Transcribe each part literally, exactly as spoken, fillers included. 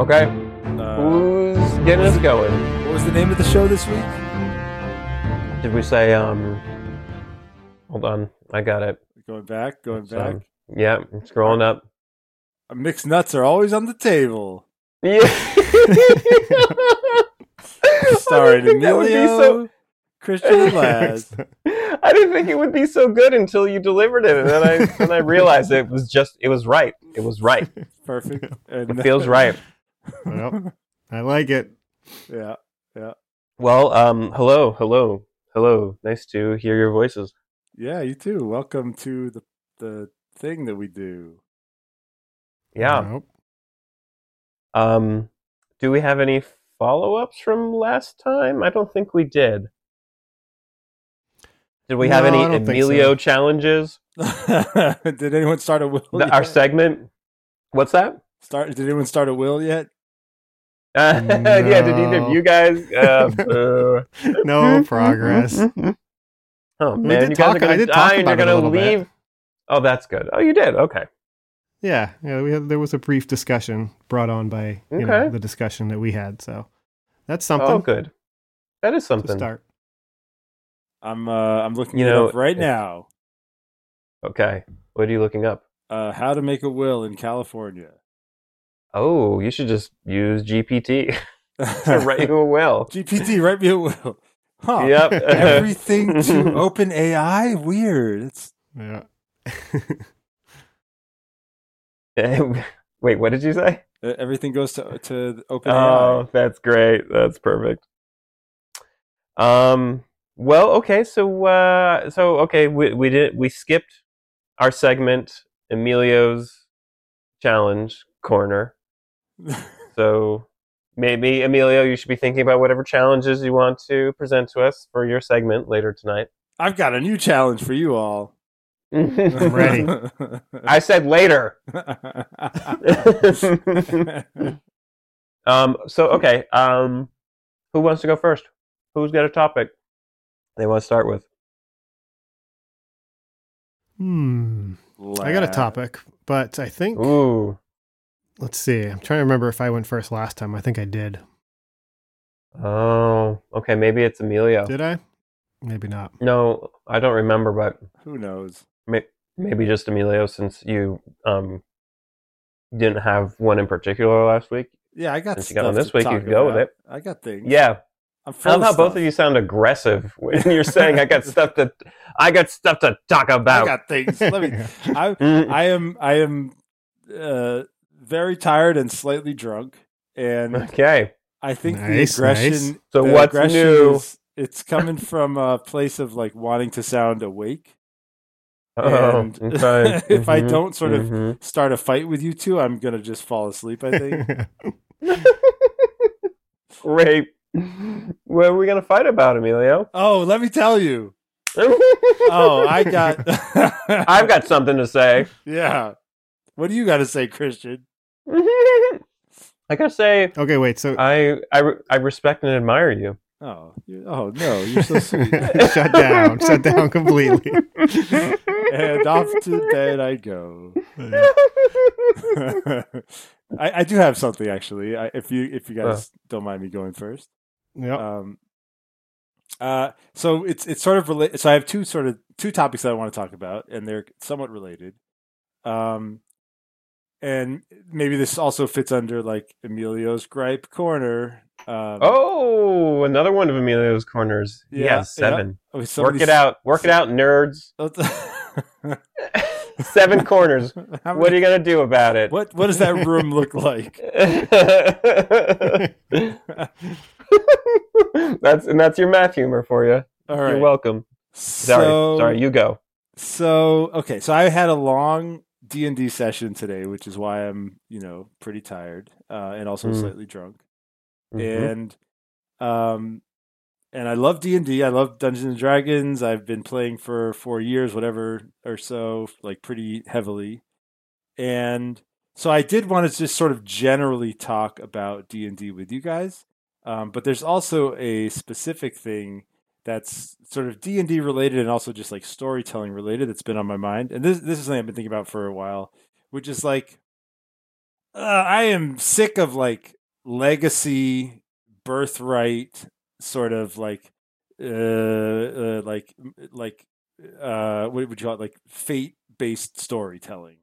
Okay. Uh, Who's getting us going? What was the name of the show this week? Did we say, um... Hold on. I got it. Going back, going It's, back. um, yeah, I'm scrolling up. Uh, Mixed nuts are always on the table. Yeah. Starring I didn't think that would be Emilio, so- Christian, and Laz. I didn't think it would be so good until you delivered it, and then I then I realized it was just it was right. It was right. Perfect. And It feels right. Well, I like it. Yeah, yeah. Well, um, hello, hello, hello. Nice to hear your voices. Yeah, you too. Welcome to the the thing that we do. Yeah. Nope. Um, do we have any follow-ups from last time? I don't think we did. Did we have No, any I don't think Emilio so. challenges? Did anyone start a will? The- yet? our segment. What's that? Start. Did anyone start a will yet? Uh, yeah. Did either of No. you guys? Uh, boo. No progress. Oh We man, did you guys talk- are gonna I did die talk and you're about it a gonna little bit. leave. Oh, that's good. Oh, you did. Okay. Yeah, yeah. We had, there was a brief discussion brought on by you know, Okay. the discussion that we had. So that's something Oh, good. That is to something. start. I'm. Uh, I'm looking You it know, up right it- now. Okay. What are you looking up? Uh, how to make a will in California. Oh, you should just use G P T to write you a will. G P T, write me a will. Huh. Yep. Everything to open A I? Weird. It's Yeah. Wait, what did you say? uh, everything goes to to open Oh, that's great. That's perfect. Um. Well, okay. So, uh, so okay, we we did we skipped our segment, Emilio's challenge corner. A I. So maybe Emilio, you should be thinking about whatever challenges you want to present to us for your segment later tonight. I've got a new challenge for you all. I'm ready. I said later. um. So okay. Um. Who wants to go first? Who's got a topic they want to start with? Hmm. I got a topic, but I think Ooh. let's see. I'm trying to remember if I went first last time. I think I did. Oh. Okay. Maybe it's Emilio. Did I? Maybe not. No, I don't remember, but Who knows? may- maybe just Emilio, since you um didn't have one in particular last week. Yeah, I got Since you stuff got one this to week, you talk can go with about. it. I got things. Yeah. I'm I full love how of both stuff. of you sound aggressive when you're saying I got stuff to I got stuff to talk I about. got things. Let me. I Mm. I am I am uh, very tired and slightly drunk, and Okay. I think Nice, the aggression. nice. So the what's aggression new? Is, it's coming from a place of like wanting to sound awake. Oh, And okay. if I Mhm, don't sort of mhm. start a fight with you two, I'm gonna just fall asleep. I think. Great. What are we gonna fight about, Emilio? Oh, let me tell you. Oh, I got. I've got something to say. Yeah. What do you got to say, Christian? I gotta say, Okay, wait. So I I, re- I respect and admire you. Oh, you, oh no, you're so sweet. shut down. Shut down completely. And off to bed I go. I, I do have something actually. I, if you if you guys don't mind me going first. Yep. Um. Uh. So it's it's sort of related. So I have two sort of two topics that I want to talk about, and they're somewhat related. Um. And maybe this also fits under like Emilio's gripe corner. Um, Oh, another one of Emilio's corners. He Yeah, has seven. oh, Work somebody's- it out. Work it out, nerds. Seven corners. How What are many- you gonna do about it? What what does that room look like? that's and that's your math humor for you. All right. You're welcome. Sorry, So, sorry. You go. So okay, so I had a long D and D session today, which is why I'm you know pretty tired uh, and also Mm. slightly drunk. Mhm. And um, and I love D and D. I love Dungeons and Dragons. I've been playing for four years, whatever or so, like pretty heavily. And so I did want to just sort of generally talk about D and D with you guys. Um, but there's also a specific thing that's sort of D and D related and also just like storytelling related that's been on my mind. And this this is something I've been thinking about for a while, which is like uh, I am sick of like legacy, birthright, sort of like, uh, uh like, like, uh, what would you call it? Like fate-based storytelling.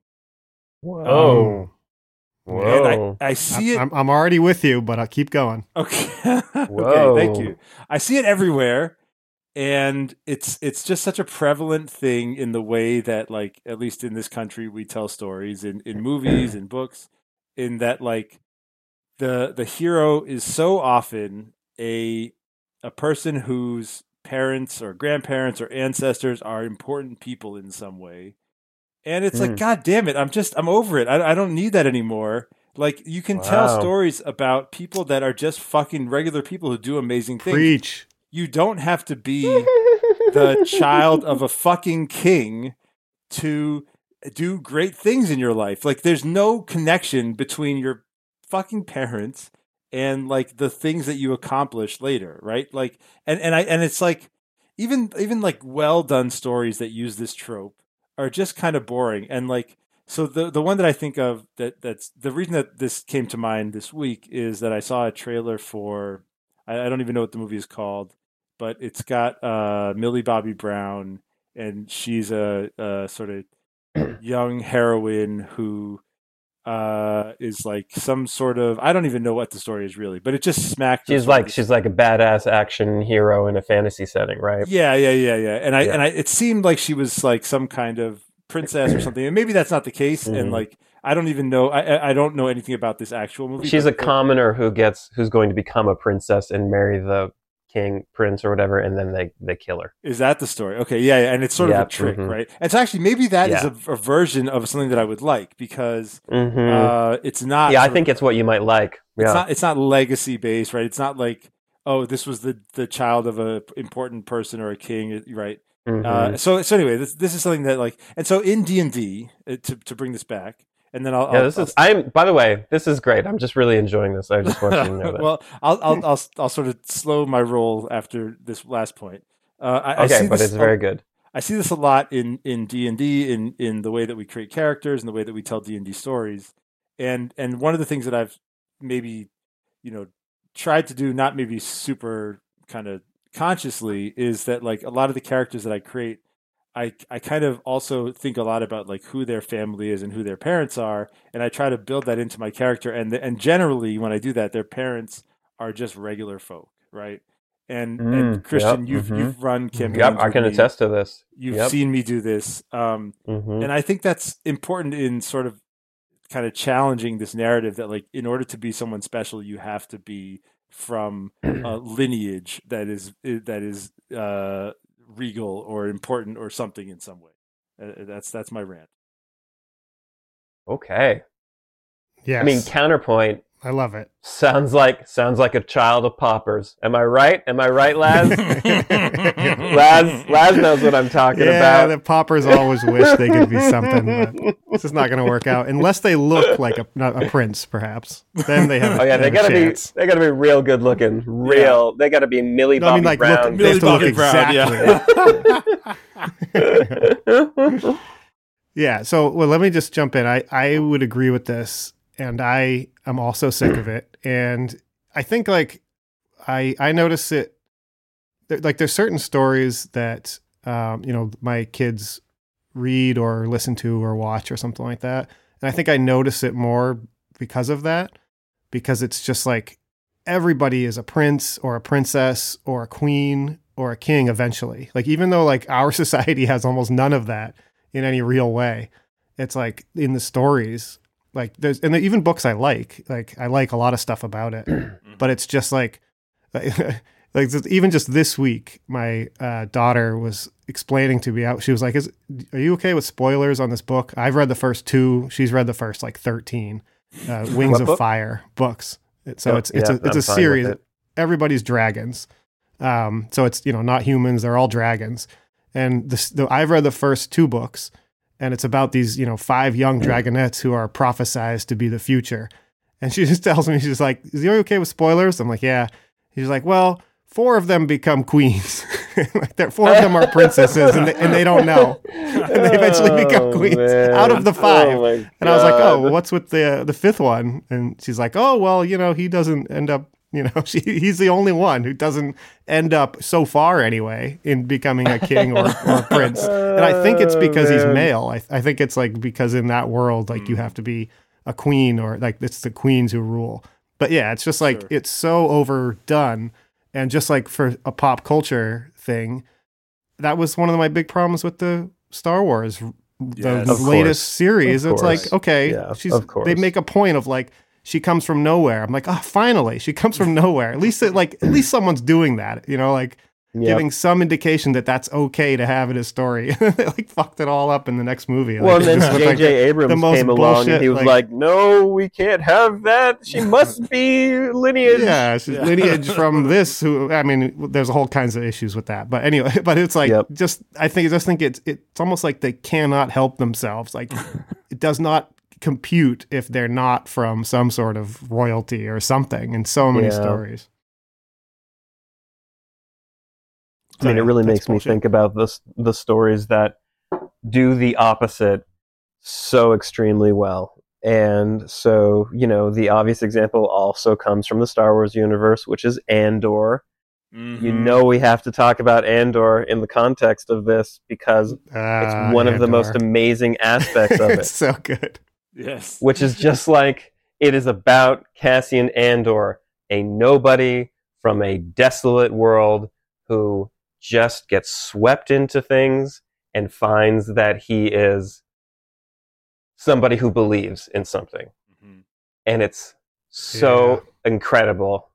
Whoa. Whoa. And I, I see it. I'm, I'm already with you, but I'll keep going. Okay. Whoa. Okay, thank you. I see it everywhere. And it's it's just such a prevalent thing in the way that, like, at least in this country, we tell stories in, in movies and books, in that, like, the the hero is so often a a person whose parents or grandparents or ancestors are important people in some way. And it's mm. like, God damn it, I'm just, I'm over it. I, I don't need that anymore. Like, you can wow. tell stories about people that are just fucking regular people who do amazing things. Preach. You don't have to be the child of a fucking king to do great things in your life. Like, there's no connection between your fucking parents and, like, the things that you accomplish later, right? Like, and, and I and it's like, even even like well done stories that use this trope are just kind of boring. And, like, so the the one that I think of that that's the reason that this came to mind this week is that I saw a trailer for, I, I don't even know what the movie is called, but it's got uh, Millie Bobby Brown, and she's a, a sort of young heroine who uh, is like some sort of, I don't even know what the story is really, but it just smacked. She's like she's like a badass action hero in a fantasy setting, right? Yeah, yeah, yeah, yeah. And I yeah. and I, it seemed like she was like some kind of princess or something, and maybe that's not the case. Mm-hmm. And like, I don't even know. I I don't know anything about this actual movie. She's a commoner who gets who's going to become a princess and marry the king, prince, or whatever, and then they, they kill her. Is that the story? Okay, yeah, yeah. And it's sort yep, of a trick, mm-hmm. right? And so actually, maybe that yeah. is a, a version of something that I would like, because mm-hmm. uh, it's not. Yeah, I think of, it's what you might like. Yeah. It's not. It's not legacy based, right? It's not like, oh, this was the, the child of a important person or a king, right? Mm-hmm. Uh, so so anyway, this this is something that, like, and so in D and D, to to bring this back. And then I'll. Yeah, I'll, this I'll, is. I'm. By the way, this is great. I'm just really enjoying this. I just want you to know that. Well, I'll, I'll, I'll, I'll sort of slow my roll after this last point. Uh, I, okay, I see but this, it's very good. I see this a lot in in D and D, in in the way that we create characters and the way that we tell D and D stories. And and one of the things that I've maybe, you know, tried to do, not maybe super kind of consciously, is that, like, a lot of the characters that I create, I, I kind of also think a lot about, like, who their family is and who their parents are, and I try to build that into my character. And the, and generally, when I do that, their parents are just regular folk, right? And mm, and Christian, yep, you've mm-hmm. you've run campaigns. Yep, I can me. attest to this. You've yep. seen me do this, um, mm-hmm. and I think that's important in sort of kind of challenging this narrative that, like, in order to be someone special, you have to be from a lineage that is that is. Uh, regal or important or something in some way. Uh, that's that's my rant. Okay. Yeah. I mean, counterpoint. I love it. Sounds like sounds like a child of paupers. Am I right? Am I right, Laz? Laz Laz knows what I'm talking yeah, about. Yeah, the paupers always wish they could be something. But this is not going to work out unless they look like a, a prince, perhaps. Then they have. Oh yeah, they gotta be. They gotta be real good looking. Real. Yeah. They gotta be Millie no, Bobby I mean, like, Brown. Look, they have to look exactly. Yeah. Yeah. So, well, let me just jump in. I I would agree with this. And I am also sick of it. And I think, like, I I notice it, like, there's certain stories that, um, you know, my kids read or listen to or watch or something like that. And I think I notice it more because of that, because it's just like everybody is a prince or a princess or a queen or a king eventually. Like, even though, like, our society has almost none of that in any real way, it's like in the stories. Like, there's, and even books I like, like I like a lot of stuff about it, but it's just like, like, like even just this week, my uh, daughter was explaining to me, she was like, "Is are you okay with spoilers on this book? I've read the first two. She's read the first like thirteen uh, Wings of book? Fire books. So oh, it's it's yeah, a it's I'm a series. It. Everybody's dragons. Um, so it's, you know, not humans. They're all dragons. And this, the, I've read the first two books. And it's about these, you know, five young dragonettes who are prophesized to be the future. And she just tells me, she's like, "Is you okay with spoilers?" I'm like, "Yeah." She's like, "Well, four of them become queens. Like they're- four of them are princesses, and they, and they don't know. And they eventually become Oh, queens man. out of the five. Oh, my and I was like, oh, God. well, what's with the the fifth one? And she's like, oh, well, you know, he doesn't end up. You know, she, he's the only one who doesn't end up so far anyway in becoming a king or, or a prince. And I think it's because he's man. male. I, I think it's like because in that world, like you have to be a queen or like it's the queens who rule. But yeah, it's just like Sure. it's so overdone. And just like for a pop culture thing, that was one of my big problems with the Star Wars, Yes. the Of latest course. series. Of It's like, course. okay, Yeah, she's, of course. they make a point of like, she comes from nowhere. I'm like, oh, finally, she comes from nowhere. At least, it, like, at least someone's doing that. You know, like Yep. giving some indication that that's okay to have in a story. They like fucked it all up in the next movie. Well, Like, and it just then looked J J. like the Abrams most came along and bullshit, he was like- like, "No, we can't have that. She must be lineage." yeah, she's Yeah. lineage from this. Who I mean, there's all kinds of issues with that. But anyway, but it's like Yep. just I think I just think it's it's almost like they cannot help themselves. Like it does not compute if they're not from some sort of royalty or something in so many Yeah. stories. I mean, So, it really that's makes me bullshit. think about the the stories that do the opposite so extremely well. And so, you know, the obvious example also comes from the Star Wars universe, which is Andor. Mm-hmm. You know, we have to talk about Andor in the context of this because Ah, it's one of the most Andor. amazing aspects of It's it, so good. Yes. which is just like it is about Cassian Andor, a nobody from a desolate world who just gets swept into things and finds that he is somebody who believes in something. Mhm. And it's so incredible.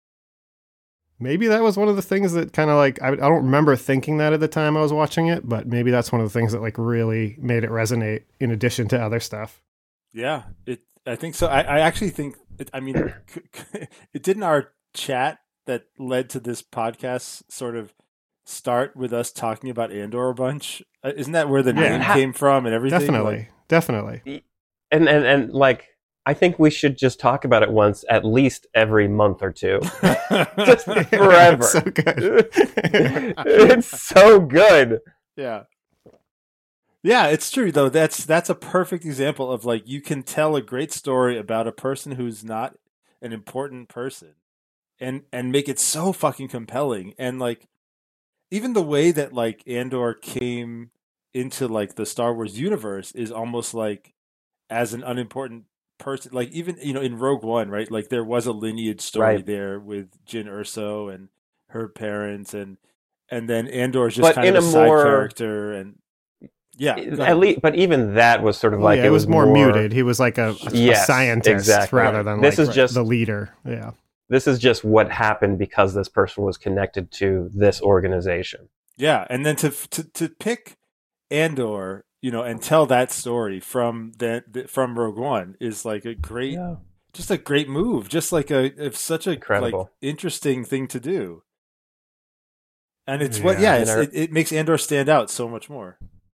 Maybe that was one of the things that kind of like I, I don't remember thinking that at the time I was watching it, but maybe that's one of the things that like really made it resonate in addition to other stuff. Yeah, it. I think so. I, I actually think. It, I mean, it didn't our chat that led to this podcast sort of start with us talking about Andor a bunch. Uh, Isn't that where the Yeah. name came from and everything? Definitely, Like, definitely. And and and like I think we should just talk about it once at least every month or two. Just forever. It's so good. It's so good. yeah. Yeah, it's true though. That's that's a perfect example of like you can tell a great story about a person who's not an important person and and make it so fucking compelling. And like even the way that like Andor came into like the Star Wars universe is almost like as an unimportant person. Like even you know in Rogue One, right? Like there was a lineage story Right. there with Jyn Erso and her parents, and and then Andor is just But kind in of a, a side more- character, and yeah, go ahead. At least, but even that was sort of Well, like yeah, it was more, more muted. He was like a, a, a Yes, scientist exactly. rather than This like is just- the leader. Yeah. This is just what happened because this person was connected to this organization. Yeah, and then to to to pick Andor, you know, and tell that story from the, the from Rogue One is like a great, just a great move. Just like a it's such a Incredible. like interesting thing to do. And it's what, Yeah, yeah, and it's, I- it, it makes Andor stand out so much more.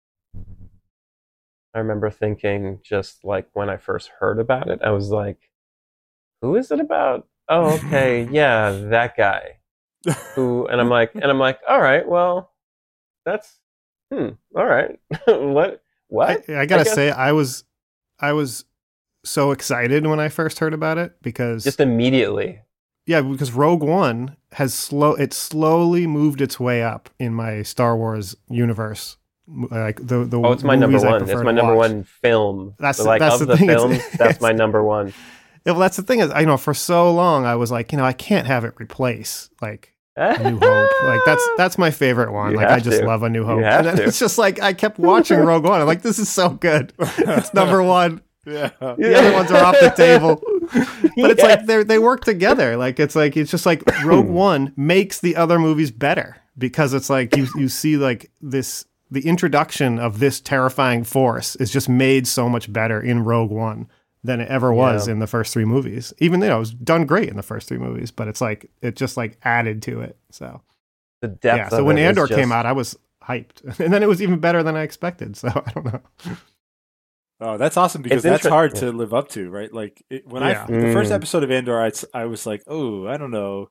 I remember thinking just like when I first heard about it, I was like, who is it about? Oh, okay, yeah, that guy. Who and I'm like and I'm like, all right, well, that's hmm, all right. what what? I, I gotta guess- say, I was, I was so excited when I first heard about it because Just immediately. yeah, because Rogue One has slow, it slowly moved its way up in my Star Wars universe. Like the the Oh, it's my number movies I one. prefer It's to my number watch. one film. That's So, the- like that's of the the, thing, it's- films, that's my it's- number one. Yeah, well, that's the thing is, I know for so long I was like, you know, I can't have it replace like A New Hope. Like that's that's my favorite one. You like I have just to. love A New Hope. have And then to. it's just like I kept watching Rogue One. I'm like, this is so good. It's number one. Yeah. The other ones are off the table. But it's Yeah. like they they work together. Like it's like it's just like Rogue One makes the other movies better because it's like you you see like this the introduction of this terrifying force is just made so much better in Rogue One than it ever was Yeah. in the first three movies. Even though it was done great in the first three movies, but it's like it just like added to it. So The depth yeah. So of when it is Andor just- came out, I was hyped, and then it was even better than I expected. So I don't know. Oh, that's awesome because It's that's inter- hard yeah. to live up to, right? Like it, when Yeah. I the first Mm. episode of Andor, I, I was like, oh, I don't know.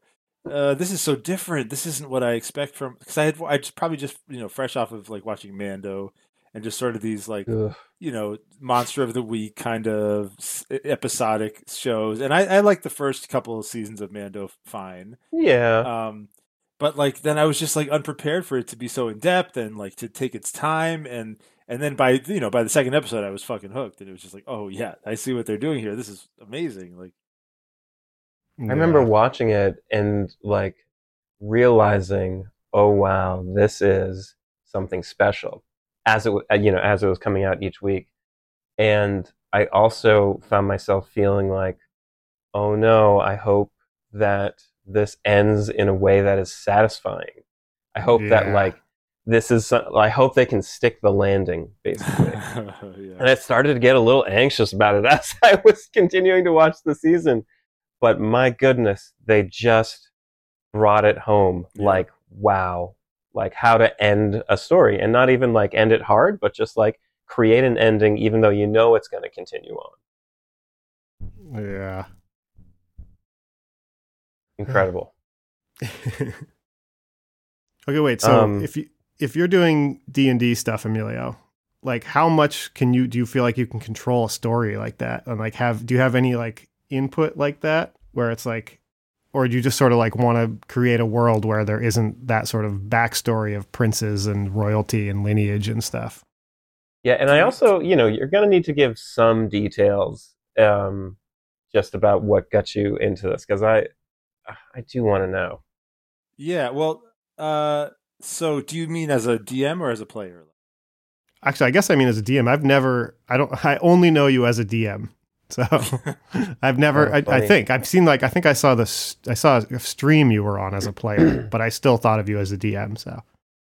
uh, this is so different. This isn't what I expect from because I had I just probably just you know fresh off of like watching Mando and just sort of these like Ugh. you know monster of the week kind of episodic shows, and I, I like the first couple of seasons of Mando fine. Yeah. Um, but like then I was just like unprepared for it to be so in depth and like to take its time and and then by you know by the second episode I was fucking hooked and it was just like oh yeah I see what they're doing here. This is amazing. Like I remember watching it and like realizing, oh wow, this is something special as it w- you know as it was coming out each week, and I also found myself feeling like, oh no, I hope that this ends in a way that is satisfying. I hope Yeah. that like this is some- I hope they can stick the landing basically. yeah. And I started to get a little anxious about it as I was continuing to watch the season. But my goodness, they just brought it home. Yeah. Like, wow. Like how to end a story. And not even like end it hard, but just like create an ending even though you know it's going to continue on. Yeah. Incredible. Okay, wait. So Um, if you if you're doing D and D stuff, Emilio, like how much can you do you feel like you can control a story like that? And like have do you have any like input like that where it's like, or do you just sort of like want to create a world where there isn't that sort of backstory of princes and royalty and lineage and stuff? Yeah, and I also, you know, you're going to need to give some details um, just about what got you into this, because I, I do want to know. Yeah, well, uh, so do you mean as a D M or as a player? Actually, I guess I mean as a D M. I've never, I don't, I only know you as a D M. So I've never, Oh, I, I funny. think I've seen like, I think I saw this, I saw a stream you were on as a player, but I still thought of you as a D M. So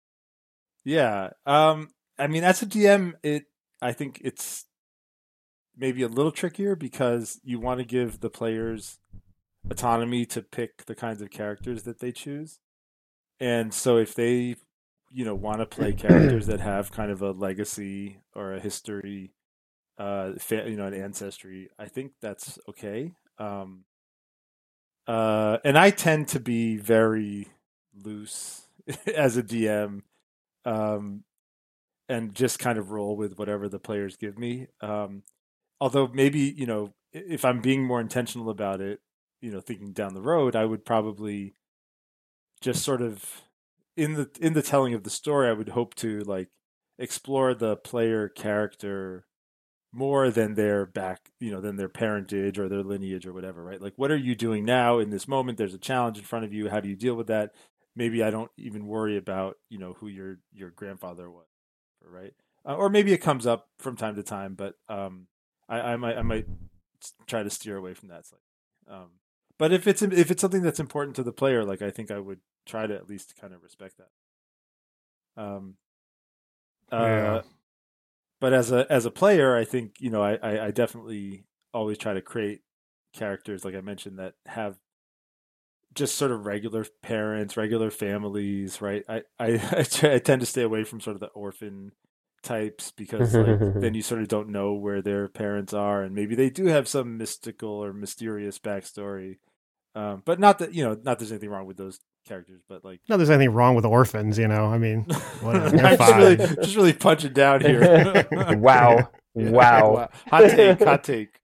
Yeah, um, I mean, as a D M, it I think it's maybe a little trickier because you want to give the players autonomy to pick the kinds of characters that they choose. And so if they, you know, want to play characters that have kind of a legacy or a history, uh, fa- you know, an ancestry, I think that's okay. Um, uh, and I tend to be very loose as a D M, um, and just kind of roll with whatever the players give me. Um, although maybe, you know, i- if I'm being more intentional about it, you know, thinking down the road, I would probably just sort of in the in the telling of the story, I would hope to like explore the player character more than their back, you know, than their parentage or their lineage or whatever, right? Like, what are you doing now in this moment? There's a challenge in front of you. How do you deal with that? Maybe I don't even worry about, you know, who your your grandfather was, right? Uh, or maybe it comes up from time to time, but um, I, I might I might try to steer away from that slightly. Um, but if it's if it's something that's important to the player, like I think I would try to at least kind of respect that. Um, uh, Yeah. but as a as a player, I think you know I, I I definitely always try to create characters, like I mentioned, that have just sort of regular parents, regular families, right? I I, I, try, I tend to stay away from sort of the orphan types because like then you sort of don't know where their parents are, and maybe they do have some mystical or mysterious backstory. Um, but not that you know, not that there's anything wrong with those characters, but like not there's anything wrong with orphans, you know. I mean, whatever, they're I'm just fine. really just really punching down here. Wow. Wow. Hot take, hot take.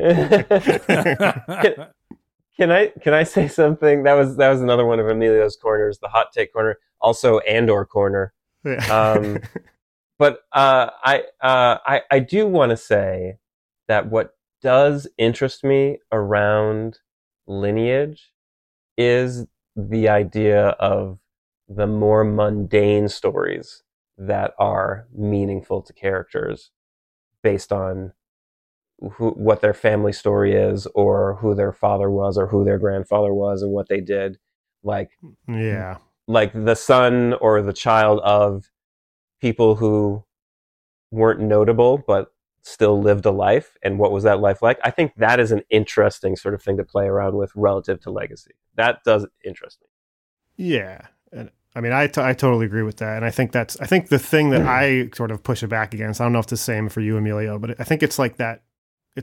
can, can I can I say something? That was that was another one of Emilio's corners, the hot take corner, also Andor corner. Yeah. Um, but uh, I uh, I I do want to say that what does interest me around lineage is the idea of the more mundane stories that are meaningful to characters based on who, what their family story is, or who their father was, or who their grandfather was, and what they did. Like, Yeah. like the son or the child of people who weren't notable but still lived a life, and what was that life like? I think that is an interesting sort of thing to play around with relative to legacy. That does interest me. Yeah. And I mean, I, t- I totally agree with that. And I think that's, I think the thing that I sort of push it back against, I don't know if it's the same for you, Emilio, but I think it's like that. It's like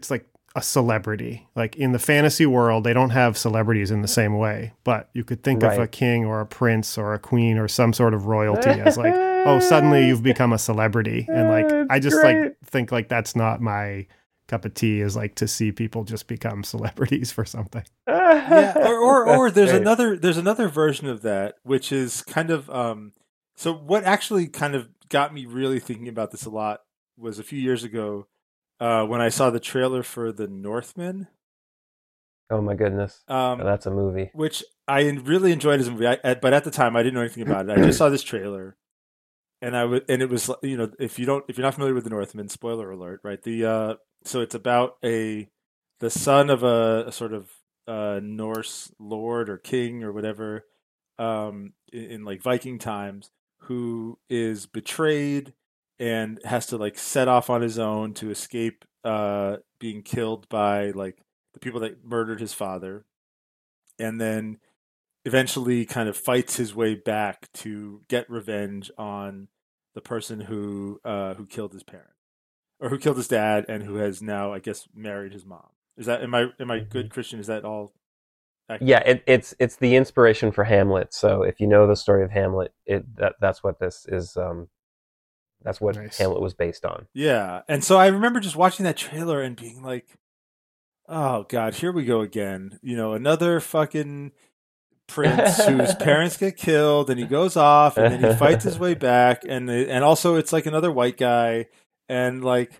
a celebrity. Like in the fantasy world, they don't have celebrities in the same way, but you could think Right. of a king or a prince or a queen or some sort of royalty as like, oh, suddenly you've become a celebrity. And like, It's I just great. like think like that's not my cup of tea, is like to see people just become celebrities for something. Yeah, or or, or That's there's great. another there's another version of that, which is kind of um. So what actually kind of got me really thinking about this a lot was a few years ago uh, when I saw the trailer for The Northman, Oh my goodness. um, That's a movie. which I really enjoyed as a movie. I, at- but at the time, I didn't know anything about it. I just saw this trailer, and I would and it was you know if you don't if you're not familiar with The Northman, spoiler alert, right? The uh, so it's about a the son of a, a sort of uh, Norse lord or king or whatever um, in, in like Viking times, who is betrayed and has to like set off on his own to escape uh, being killed by like the people that murdered his father, and then eventually kind of fights his way back to get revenge on the person who uh, who killed his parent or who killed his dad and who has now, I guess, married his mom. Is that am I am I good, Christian? Is that all accurate? Yeah, it, it's it's the inspiration for Hamlet. So if you know the story of Hamlet, it that that's what this is. Um, that's what Nice. Hamlet was based on. Yeah. And so I remember just watching that trailer and being like, oh God, here we go again. You know, another fucking prince whose parents get killed and he goes off and then he fights his way back. And, and also it's like another white guy. And like,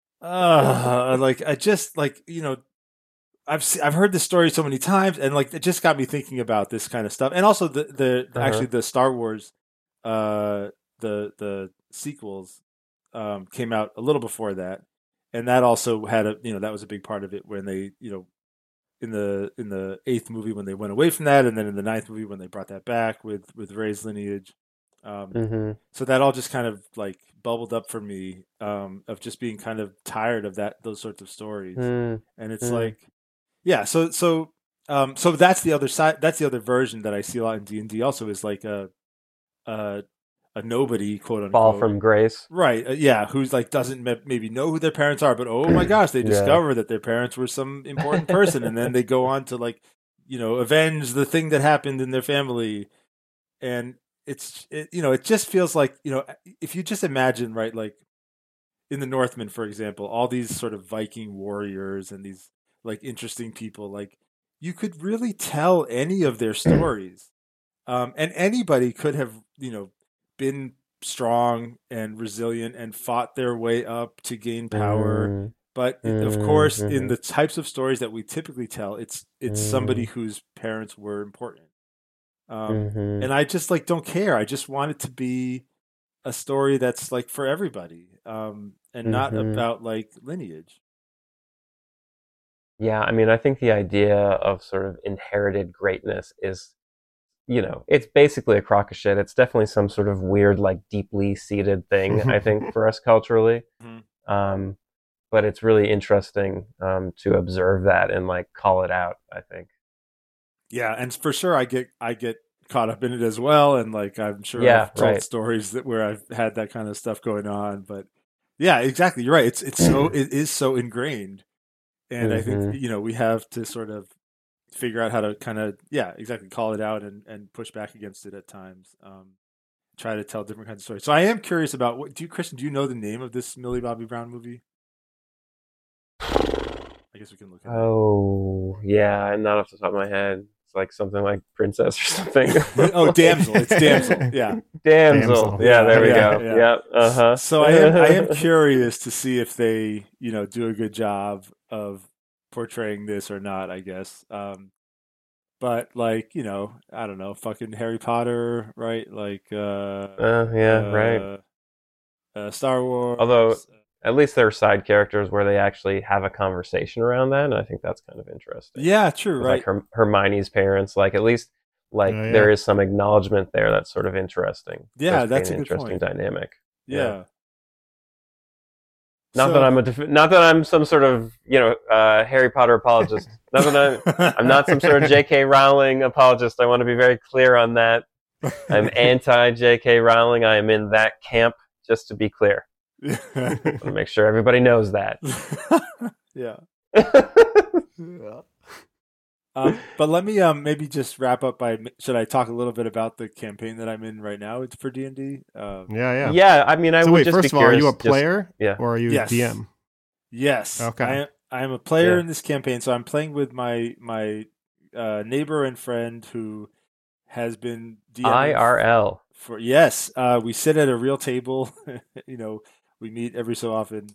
uh, like I just like, you know, I've se- I've heard this story so many times, and like it just got me thinking about this kind of stuff, and also the the, the Uh-huh. actually the Star Wars, uh, the the sequels, um, came out a little before that, and that also had a you know that was a big part of it when they you know in the in the eighth movie when they went away from that, and then in the ninth movie when they brought that back with with Rey's lineage, um, hmm so that all just kind of like bubbled up for me um, of just being kind of tired of that those sorts of stories, Mm, and it's Mm. like. Yeah, so so um, so that's the other side. That's the other version that I see a lot in D and D. Also, is like a a, a nobody, quote unquote, Fall from Grace. right? Uh, yeah, who's like doesn't me- maybe know who their parents are, but oh my gosh, they Yeah. discover that their parents were some important person, and then they go on to like you know avenge the thing that happened in their family, and it's it, you know it just feels like you know if you just imagine right like in the Northman, for example, all these sort of Viking warriors and these like interesting people, like you could really tell any of their stories, um, and anybody could have, you know, been strong and resilient and fought their way up to gain power. Mm, But of Mm, course, in mhm. the types of stories that we typically tell, it's it's somebody Mm. whose parents were important, um, Mhm. and I just like don't care. I just want it to be a story that's like for everybody, um, and not Mhm. about like lineage. Yeah, I mean, I think the idea of sort of inherited greatness is, you know, it's basically a crock of shit. It's definitely some sort of weird, like deeply seated thing, I think, for us culturally. Mhm. Um, but it's really interesting um, to observe that and like call it out, I think. Yeah, and for sure, I get I get caught up in it as well, and like I'm sure Yeah, I've told right. stories that where I've had that kind of stuff going on. But yeah, exactly, you're right. It's it's so it is so ingrained, and I think Mhm. you know we have to sort of figure out how to kind of yeah exactly call it out and and push back against it at times. Um, try to tell different kinds of stories. So I am curious about what do you, Christian? Do you know the name of this Millie Bobby Brown movie? I guess we can look it up. Oh, yeah, not off the top of my head. It's like something like princess or something. Oh, damsel! It's damsel. Yeah. Damsel. Damsel. Yeah, there we Yeah, go. yeah. Yep. Uh huh. So I am I am curious to see if they you know do a good job of portraying this or not. I guess, um, but like you know I don't know, fucking Harry Potter, right? Like uh, Uh, yeah, right. uh, uh, Star Wars. Although at least there are side characters where they actually have a conversation around that, and I think that's kind of interesting. Yeah, true, With, right? like Herm- Hermione's parents, like at least like Oh, yeah. there is some acknowledgement there that's sort of interesting. Yeah, Does that's create a an good interesting point. dynamic. Yeah. Yeah. Not So- that I'm a def- not that I'm some sort of you know uh, Harry Potter apologist. Not that I'm I'm not some sort of J K. Rowling apologist. I want to be very clear on that. I'm anti J K. Rowling. I am in that camp. Just to be clear, I want to make sure everybody knows that. yeah. um, but let me um maybe just wrap up by should I talk a little bit about the campaign that I'm in right now? It's for D and D. Um, Yeah, yeah. Yeah, I mean, I So would wait, just first be of all, are curious. you a just- player yeah. or are you Yes. D M? Yes. Okay. I am, I am a player Yeah. in this campaign, so I'm playing with my my uh, neighbor and friend who has been DMing I R L. for yes. Uh, we sit at a real table. You know, we meet every so often.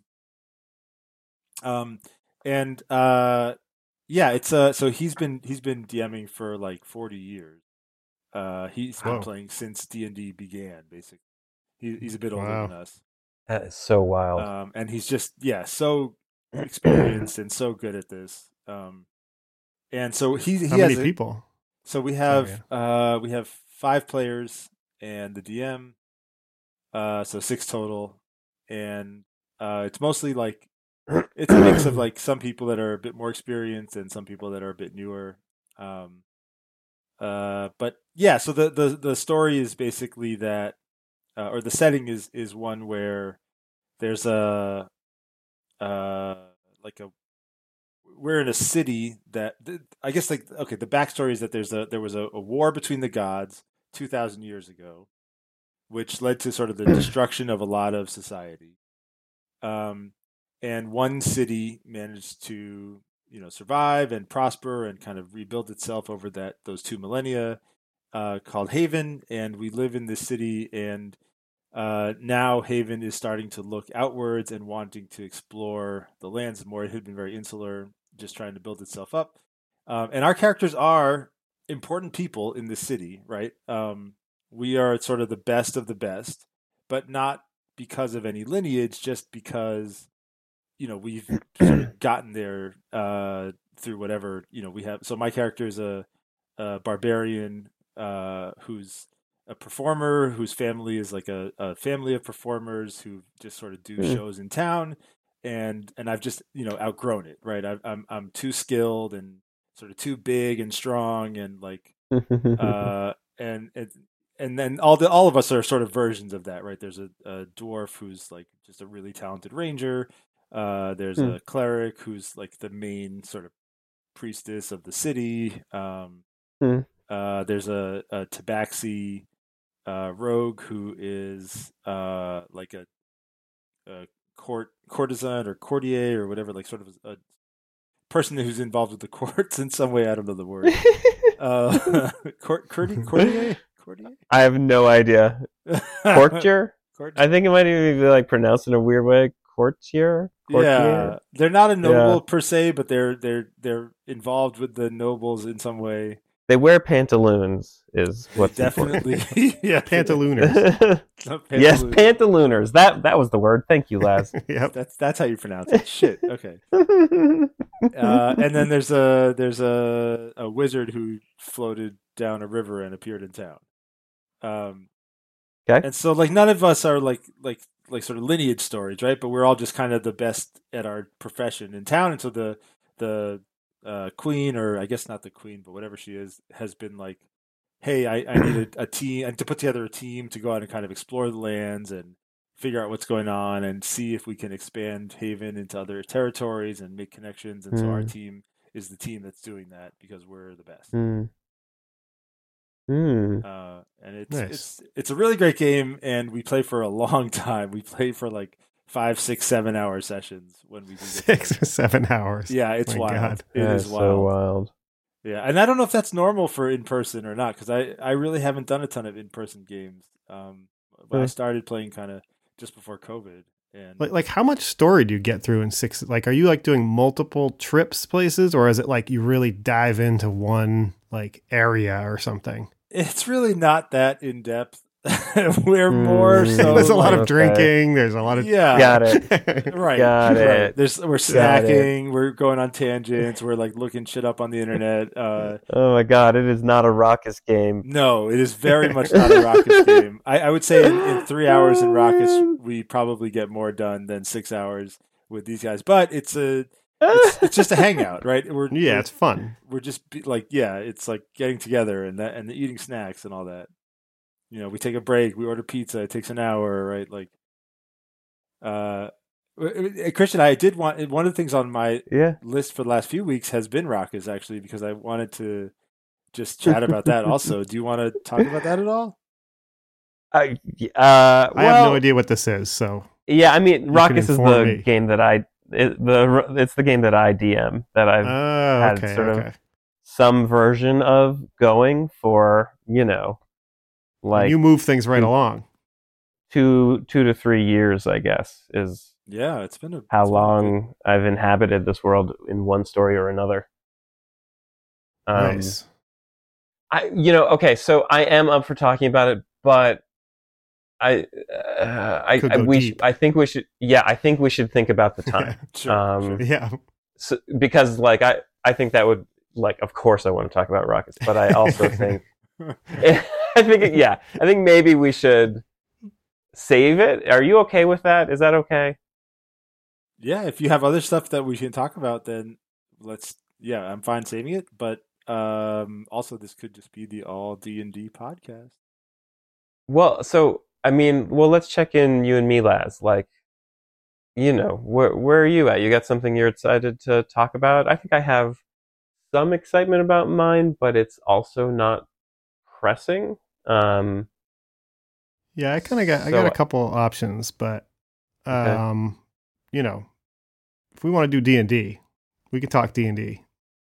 Um, and uh, yeah, it's uh, so he's been he's been DMing for like forty years. Uh, he's been Whoa. playing since D and D began. Basically, he, he's a bit older Wow. than us. That is so wild. Um, and he's just yeah so experienced and so good at this. Um, and so he he How has many a- people? So we have uh we have five players and the D M, uh so six total, and uh it's mostly like it's a mix of like some people that are a bit more experienced and some people that are a bit newer. Um, uh, but yeah, so the the the story is basically that, uh, or the setting is is one where there's a uh like a we're in a city that I guess like okay the backstory is that there's a there was a, a war between the gods two thousand years ago, which led to sort of the destruction of a lot of society. Um, and one city managed to you know survive and prosper and kind of rebuild itself over that those two millennia, uh, called Haven, and we live in this city and. Uh, now Haven is starting to look outwards and wanting to explore the lands more. It had been very insular, just trying to build itself up. Um, and our characters are important people in this city, right? Um, we are sort of the best of the best, but not because of any lineage, just because you know we've sort of gotten there uh, through whatever you know we have. So my character is a, a barbarian uh, who's a performer whose family is like a, a family of performers who just sort of do Mm. shows in town, and and I've just you know outgrown it, right? I, I'm I'm too skilled and sort of too big and strong and like uh and and and then all the all of us are sort of versions of that, right? There's a, a dwarf who's like just a really talented ranger. Uh, there's Hmm. a cleric who's like the main sort of priestess of the city. Um, Hmm. uh, there's a, a tabaxi uh, rogue who is uh, like a, a court courtesan or courtier or whatever, like sort of a person who's involved with the courts in some way. I don't know the word. Uh, court, courtier, courtier, courtier. I have no idea. Courtier? Courtier? I think it might even be like pronounced in a weird way. Courtier? Courtier? Yeah, they're not a noble Yeah. per se, but they're they're they're involved with the nobles in some way. They wear pantaloons, is They what's definitely, yeah, Pantalooners. important. Pantaloons. Yes, pantalooners. That that was the word. Thank you, Laz. Yep. That's that's how you pronounce it. Shit. Okay. Uh, and then there's a there's a a wizard who floated down a river and appeared in town. Um, Okay. And so like none of us are like like like sort of lineage stories, right? But we're all just kind of the best at our profession in town. And so the the uh, queen, or I guess not the queen, but whatever she is, has been like, hey, I, I need a, a team and to put together a team to go out and kind of explore the lands and figure out what's going on and see if we can expand Haven into other territories and make connections. And so our Hmm. team is the team that's doing that because we're the best. Hmm. Hmm. Uh, and it's Nice. it's it's a really great game, and we play for a long time. We play for like five, six, seven hour sessions when we do this. Six or seven hours. Yeah, it's My wild. God. It That is is wild. so wild. Yeah, and I don't know if that's normal for in person or not because I I really haven't done a ton of in person games. Um, but I Hmm. started playing kind of just before COVID, and Like, like how much story do you get through in six? Like, are you like doing multiple trips places, or is it like you really dive into one like area or something? it's really not that in depth. We're more Hmm. so There's a lot of okay. drinking. There's a lot of yeah. Got it. Right. Got right. it. There's we're Got it. snacking, we're going on tangents, we're like looking shit up on the internet. Uh Oh my god, it is not a raucous game. no, it is very much not a Rockets game. I, I would say in, in three hours in Rockets we probably get more done than six hours with these guys. But it's a it's, it's just a hangout, right? We're yeah, we're, it's fun. we're just be, like yeah, it's like getting together and that and eating snacks and all that. You know, we take a break, we order pizza, it takes an hour, right? Like uh Christian, I did want one of the things on my Yeah. list for the last few weeks has been Raucous, actually, because I wanted to just chat about that. Also, do you want to talk about that at all? Uh, uh, well, I have no idea what this is, so yeah, I mean, you Raucous can is inform the me. game that I it, the it's the game that I D M that I've Oh, had okay, sort okay. of some version of going for, you know, And like you move things right two- along. two two to three years, I guess, is Yeah, it's been a how it's been a long good- I've inhabited this world in one story or another. Um, Nice. I, you know, okay, so I am up for talking about it, but I, uh, I, Could I go we, deep. sh- I think we should, yeah, I think we should think about the time, Sure, um, sure. Yeah. so, because like I, I think that would like, of course, I want to talk about rockets, but I also think, I think, it, yeah, I think maybe we should save it. Are you okay with that? Is that okay? Yeah, if you have other stuff that we can talk about, then let's. Yeah, I'm fine saving it. But um, also, this could just be the all D and D podcast. Well, so I mean, well, let's check in you and me, Laz. Like, you know, where where are you at? You got something you're excited to talk about? I think I have some excitement about mine, but it's also not pressing. Um, Yeah, I kind of got I So- got a couple options, but Okay. um, you know, if we want to do D and D, we could talk D and D.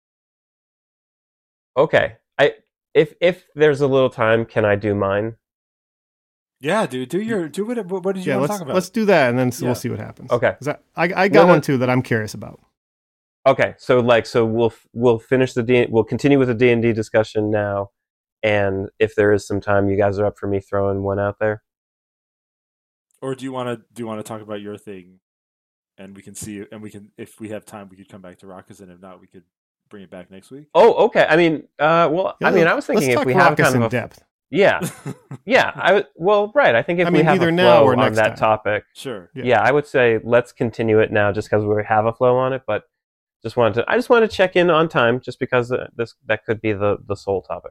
okay, I if if there's a little time, can I do mine? Yeah, dude, do your do what? What did you Yeah, want to let's talk about? let's do that, and then s Yeah. we'll see what happens. Okay. 'Cause I I, I got No, no. one too that I'm curious about. Okay, so like, so we'll we'll finish the D, we'll continue with the D and D discussion now, and if there is some time, you guys are up for me throwing one out there. Or do you want to do you want to talk about your thing, and we can see, and we can, if we have time, we could come back to Raucous, and if not, we could bring it back next week. Oh, okay. I mean, uh, well, Yeah, I mean, I was thinking let's if talk we have Raucous kind in of a depth. yeah, yeah. I would, well, right. I think if I we mean, have either a now flow or on next that time. topic, Sure. Yeah. yeah. I would say let's continue it now, just because we have a flow on it. But just wanted to, I just wanted to check in on time, just because uh, this that could be the the sole topic.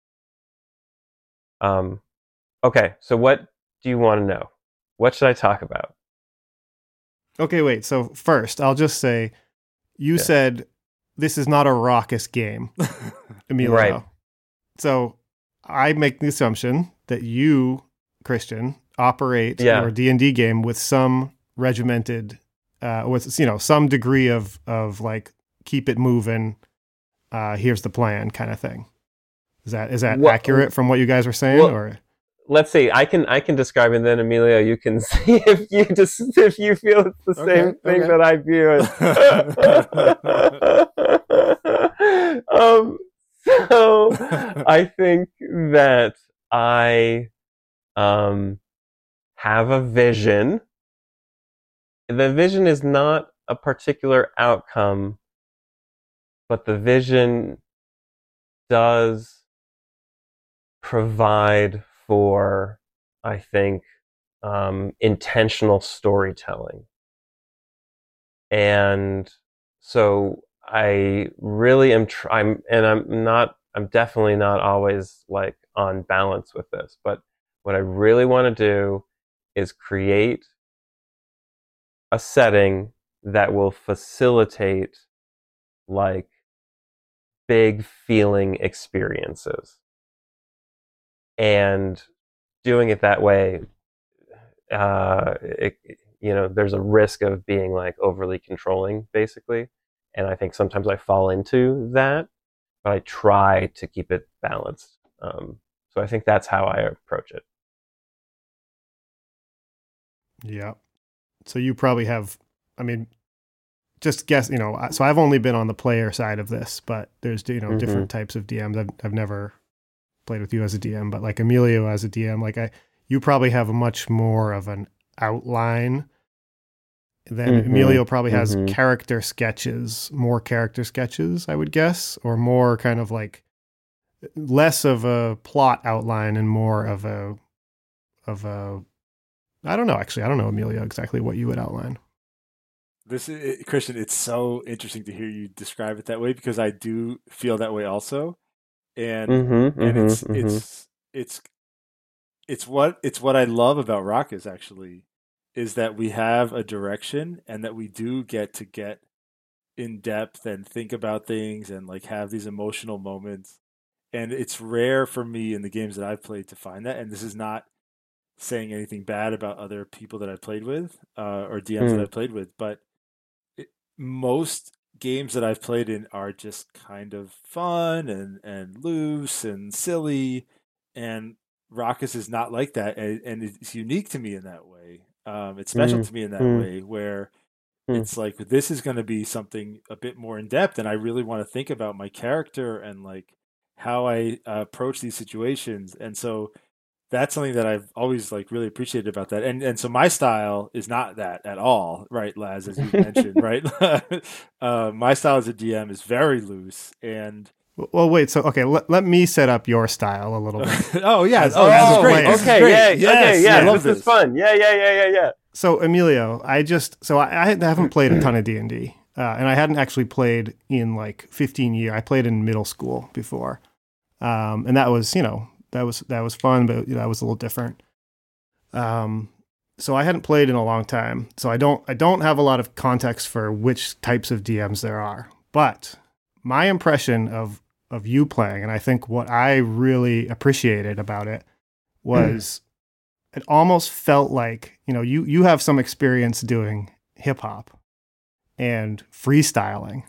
Um, okay. So what do you want to know? What should I talk about? Okay, wait. So first, I'll just say, you Yeah. said this is not a raucous game, Emilio. Right. So I make the assumption that you, Christian, operate Yeah. your D and D game with some regimented, uh, with you know some degree of of like keep it moving. Uh, here's the plan, kind of thing. Is that is that What- accurate from what you guys were saying? Well- or Let's see. I can I can describe it, and then Emilio, you can see if you just if you feel it's the Okay, same thing okay. that I view it. um, so I think that I um have a vision. The vision is not a particular outcome, but the vision does provide for, I think, um, intentional storytelling. And so I really am tr- I'm and I'm not I'm definitely not always like on balance with this, but what I really want to do is create a setting that will facilitate like big feeling experiences. And doing it that way, uh, it, you know, there's a risk of being like overly controlling, basically. And I think sometimes I fall into that, but I try to keep it balanced. Um, so I think that's how I approach it. yeah. So you probably have. I mean, just guess. You know, I- so I've only been on the player side of this, but there's you know Mhm. different types of D Ms. I've I've never played with you as a D M, but like Emilio as a D M, like I, you probably have a much more of an outline than Mhm, Emilio probably has mhm. character sketches, more character sketches, I would guess, or more kind of like less of a plot outline and more of a of a I don't know actually. I don't know Emilio exactly what you would outline. This is, Christian, it's so interesting to hear you describe it that way because I do feel that way also, and Mm-hmm, and mm-hmm, it's mm-hmm. it's it's it's what it's what I love about Raucous actually is that we have a direction and that we do get to get in depth and think about things and like have these emotional moments. And it's rare for me in the games that I've played to find that. And this is not saying anything bad about other people that I've played with uh, or D Ms mm. that I've played with, but it, most games that I've played in are just kind of fun and, and loose and silly. And Raucous is not like that. And, and it's unique to me in that way. Um, it's special mm. to me in that mm. way where mm. it's like, this is going to be something a bit more in depth. And I really want to think about my character and like how I uh, approach these situations. And so that's something that I've always like really appreciated about that. And and so my style is not that at all, right, Laz, as you mentioned, right? uh, my style as a D M is very loose. And well, wait, so okay, let, let me set up your style a little bit. oh yeah, as, oh, as oh great. This okay, great. yeah, yes, okay, yeah, I love this, this is fun. Yeah, yeah, yeah, yeah, yeah. So Emilio, I just so I, I haven't played a ton of D and D, uh, and I hadn't actually played in like fifteen years. I played in middle school before, um, and that was you know. That was that was fun, but you know, that was a little different. Um, so I hadn't played in a long time, so I don't I don't have a lot of context for which types of D Ms there are. But my impression of of you playing, and I think what I really appreciated about it was mm. it almost felt like you know you you have some experience doing hip hop and freestyling,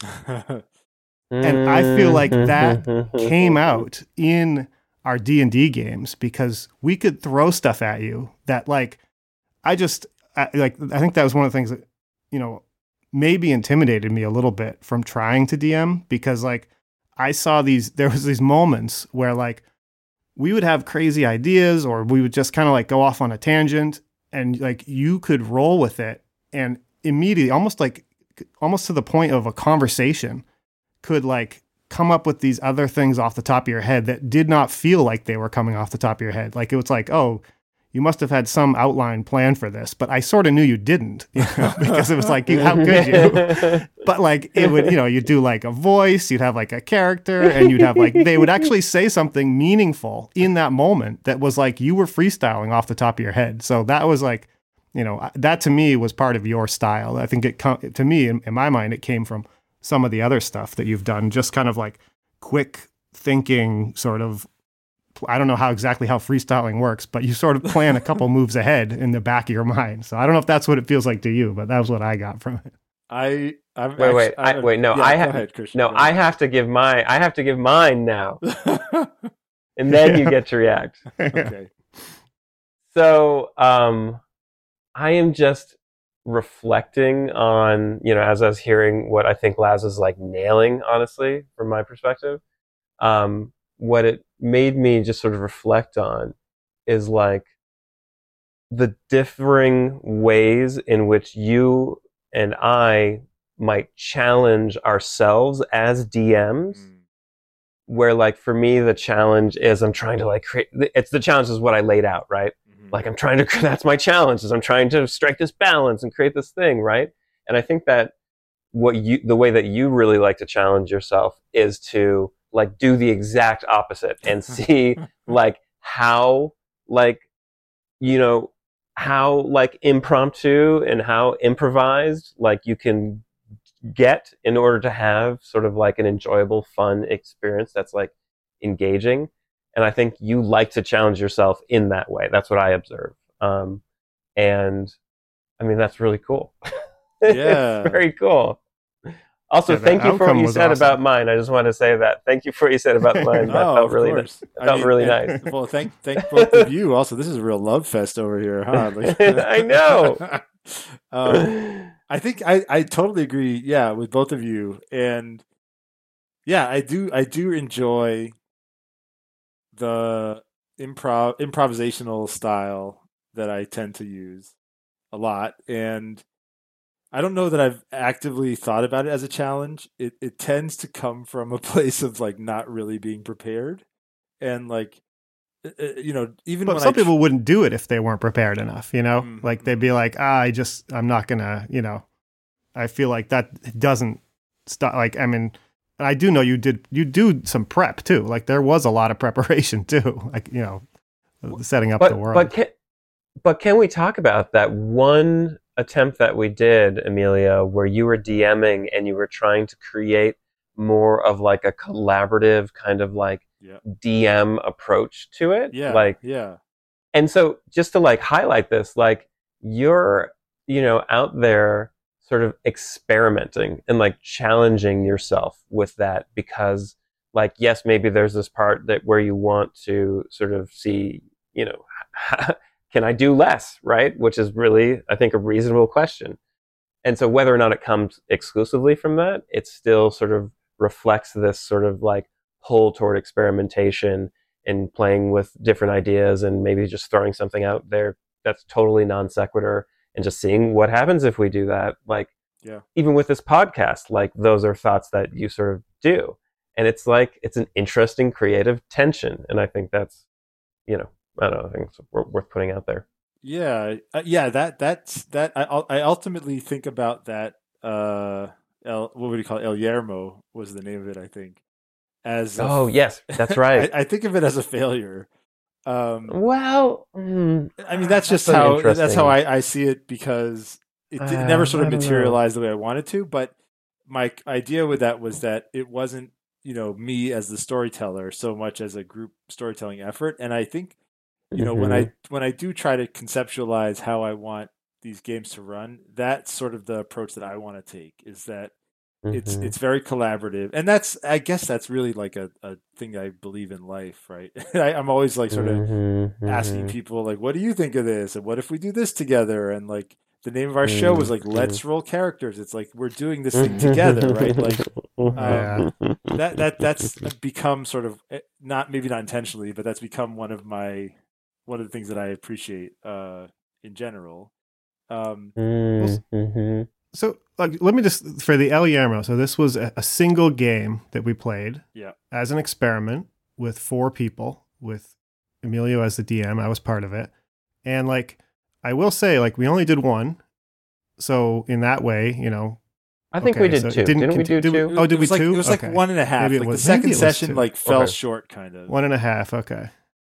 and I feel like that came out in our D and D games because we could throw stuff at you that like, I just I, like, I think that was one of the things that, you know, maybe intimidated me a little bit from trying to D M because like I saw these, there was these moments where like we would have crazy ideas or we would just kind of like go off on a tangent and like you could roll with it and immediately almost like, almost to the point of a conversation could like come up with these other things off the top of your head that did not feel like they were coming off the top of your head. Like it was like, oh, you must have had some outline plan for this, but I sort of knew you didn't, you know, because it was like, you, how could you? But like it would, you know, you'd do like a voice, you'd have like a character, and you'd have like, they would actually say something meaningful in that moment that was like, you were freestyling off the top of your head. So that was like, you know, that to me was part of your style. I think it, to me, in, in my mind, it came from some of the other stuff that you've done, just kind of like quick thinking sort of, I don't know how exactly how freestyling works, but you sort of plan a couple moves ahead in the back of your mind. So I don't know if that's what it feels like to you, but that was what I got from it. I, I'm wait, actually, wait, I, wait, no, yeah, I have, ahead, no, I have to give my, I have to give mine now. And then you get to react. Okay. So, um, I am just reflecting on, you know, as I was hearing what I think Laz is like nailing, honestly, from my perspective, um, what it made me just sort of reflect on is like the differing ways in which you and I might challenge ourselves as D Ms. Mm. Where like for me, the challenge is I'm trying to like create, it's the challenge is what I laid out, right? Like I'm trying to, that's my challenge is I'm trying to strike this balance and create this thing, right? And I think that what you, the way that you really like to challenge yourself is to like do the exact opposite and see like how like, you know, how like impromptu and how improvised like you can get in order to have sort of like an enjoyable, fun experience that's like engaging. And I think you like to challenge yourself in that way. That's what I observe. Um, and I mean, that's really cool. Yeah. It's very cool. Also, yeah, thank you for what you said awesome. about mine. I just want to say that. Thank you for what you said about mine. That oh, felt really course. nice. That felt I mean, really and, nice. Well, thank thank both of you. Also, this is a real love fest over here, huh? Like, I know. um, I think I, I totally agree. Yeah, with both of you. And yeah, I do I do enjoy the improv improvisational style that I tend to use a lot. And I don't know that I've actively thought about it as a challenge. It it tends to come from a place of like not really being prepared. And like, you know, even but when some I tr- people wouldn't do it if they weren't prepared enough, you know, mm-hmm. like they'd be like, ah, I just, I'm not gonna, you know, I feel like that doesn't stop. Like, I mean, and I do know you did, you do some prep too. Like there was a lot of preparation too, like, you know, setting up but, the world. But can, but can we talk about that one attempt that we did, Amelia, where you were DMing and you were trying to create more of like a collaborative kind of like Yeah. D M approach to it? Yeah. Like, yeah. and so just to like highlight this, like you're, you know, out there sort of experimenting and like challenging yourself with that because like, yes, maybe there's this part that where you want to sort of see, you know, can I do less, right? Which is really, I think, a reasonable question. And so whether or not it comes exclusively from that, it still sort of reflects this sort of like pull toward experimentation and playing with different ideas and maybe just throwing something out there that's totally non sequitur and just seeing what happens if we do that. Like, yeah. even with this podcast, like those are thoughts that you sort of do. And it's like, it's an interesting creative tension. And I think that's, you know, I don't know, I think it's worth putting out there. Yeah. Uh, yeah. That, that's, that, I, I ultimately think about that, uh, El, what would you call it? El Yermo was the name of it, I think. As a, oh, yes, that's right. I, I think of it as a failure. Um, well, mm, I mean, that's just that's how, that's how I, I see it because it, it uh, never sort of I don't materialized know. the way I wanted to. But my idea with that was that it wasn't, you know, me as the storyteller so much as a group storytelling effort. And I think, you know, mm-hmm. when I when I do try to conceptualize how I want these games to run, that's sort of the approach that I want to take. Is that mm-hmm. it's it's very collaborative, and that's I guess that's really like a, a thing I believe in life, right? I, I'm always like sort of mm-hmm. asking people like, "What do you think of this?" and "What if we do this together?" And like the name of our show was like "Let's Roll Characters." It's like we're doing this thing together, right? Like um, yeah. that that that's become sort of not maybe not intentionally, but that's become one of my one of the things that I appreciate uh, in general. Um, mm-hmm. So, like, let me just for the El Yermo. So, this was a, a single game that we played, yeah, as an experiment with four people, with Emilio as the D M. I was part of it, and like, I will say, like, we only did one. So, in that way, you know, I think okay, we did so two. Didn't, Didn't we do did two? We, oh, did it was we like, two? It was like okay. one and a half. Maybe like was, the second maybe session like fell okay. short, kind of. One and a half. Okay.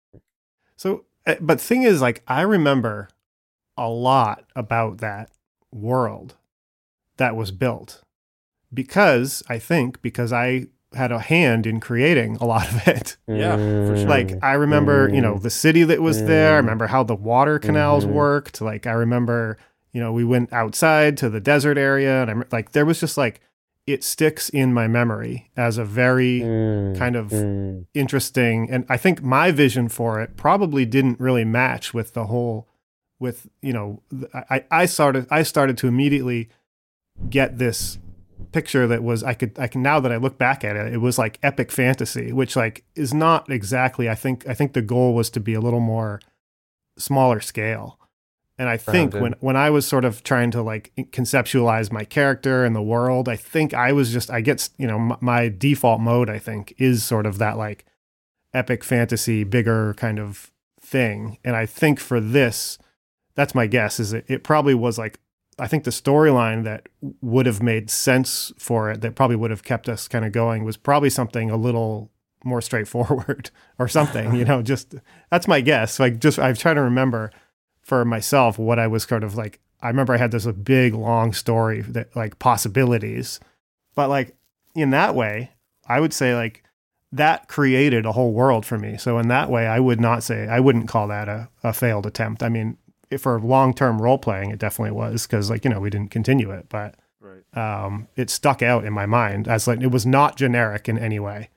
So, but thing is, like, I remember a lot about that world that was built because I think because I had a hand in creating a lot of it. Yeah, for sure. Like I remember, you know, the city that was there. I remember how the water canals mm-hmm. worked. Like I remember, you know, we went outside to the desert area, and I'm like, there was just like it sticks in my memory as a very mm, kind of mm. interesting. And I think my vision for it probably didn't really match with the whole, with, you know, I, I started, I started to immediately get this picture that was, I could, I can, now that I look back at it, it was like epic fantasy, which like is not exactly, I think, I think the goal was to be a little more smaller scale. And I think when, when I was sort of trying to like conceptualize my character and the world, I think I was just, I get, you know, m- my default mode, I think, is sort of that like epic fantasy, bigger kind of thing. And I think for this, that's my guess, is it, it probably was like, I think the storyline that would have made sense for it, that probably would have kept us kind of going, was probably something a little more straightforward or something, you know, just, that's my guess. Like just, I've tried to remember for myself what I was kind of like, I remember I had this a big long story that like possibilities, but like in that way, I would say like that created a whole world for me. So in that way, I would not say, I wouldn't call that a, a failed attempt. I mean, if for long-term role playing, it definitely was, because like, you know, we didn't continue it, but right. um, it stuck out in my mind as like, it was not generic in any way.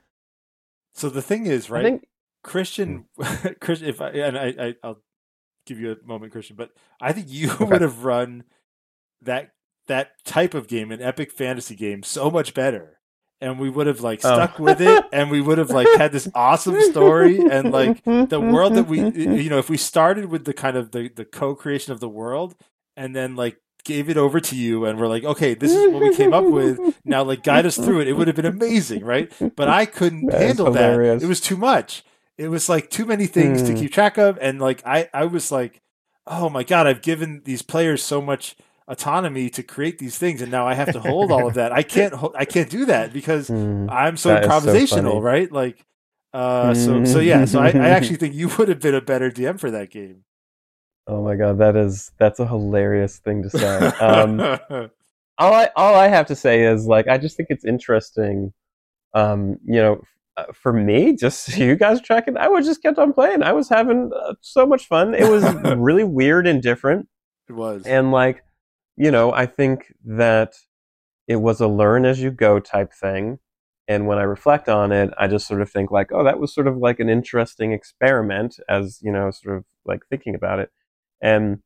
So the thing is, right, think, Christian, Christian, if I, and I, I, I'll give you a moment, Christian, but I think you okay. would have run that, that type of game, an epic fantasy game, so much better. And we would have like stuck oh. with it, and we would have like had this awesome story, and like the world that we, you know, if we started with the kind of the, the co-creation of the world, and then like gave it over to you, and we're like, okay, this is what we came up with. Now, like guide us through it. It would have been amazing, right? But I couldn't that handle that. It was too much. It was like too many things mm. to keep track of, and like I, I was like, oh my god, I've given these players so much autonomy to create these things, and now I have to hold all of that. I can't I can't do that because mm, I'm so improvisational, so right? Like uh so so yeah, so I, I actually think you would have been a better D M for that game. Oh my god, that is that's a hilarious thing to say. Um, all I all I have to say is like I just think it's interesting. Um, you know, uh, for me, just you guys tracking, I would just kept on playing. I was having uh, so much fun. It was really weird and different, It was. and like you know, I think that it was a learn as you go type thing. And when I reflect on it, I just sort of think like, oh, that was sort of like an interesting experiment, as you know, sort of like thinking about it. And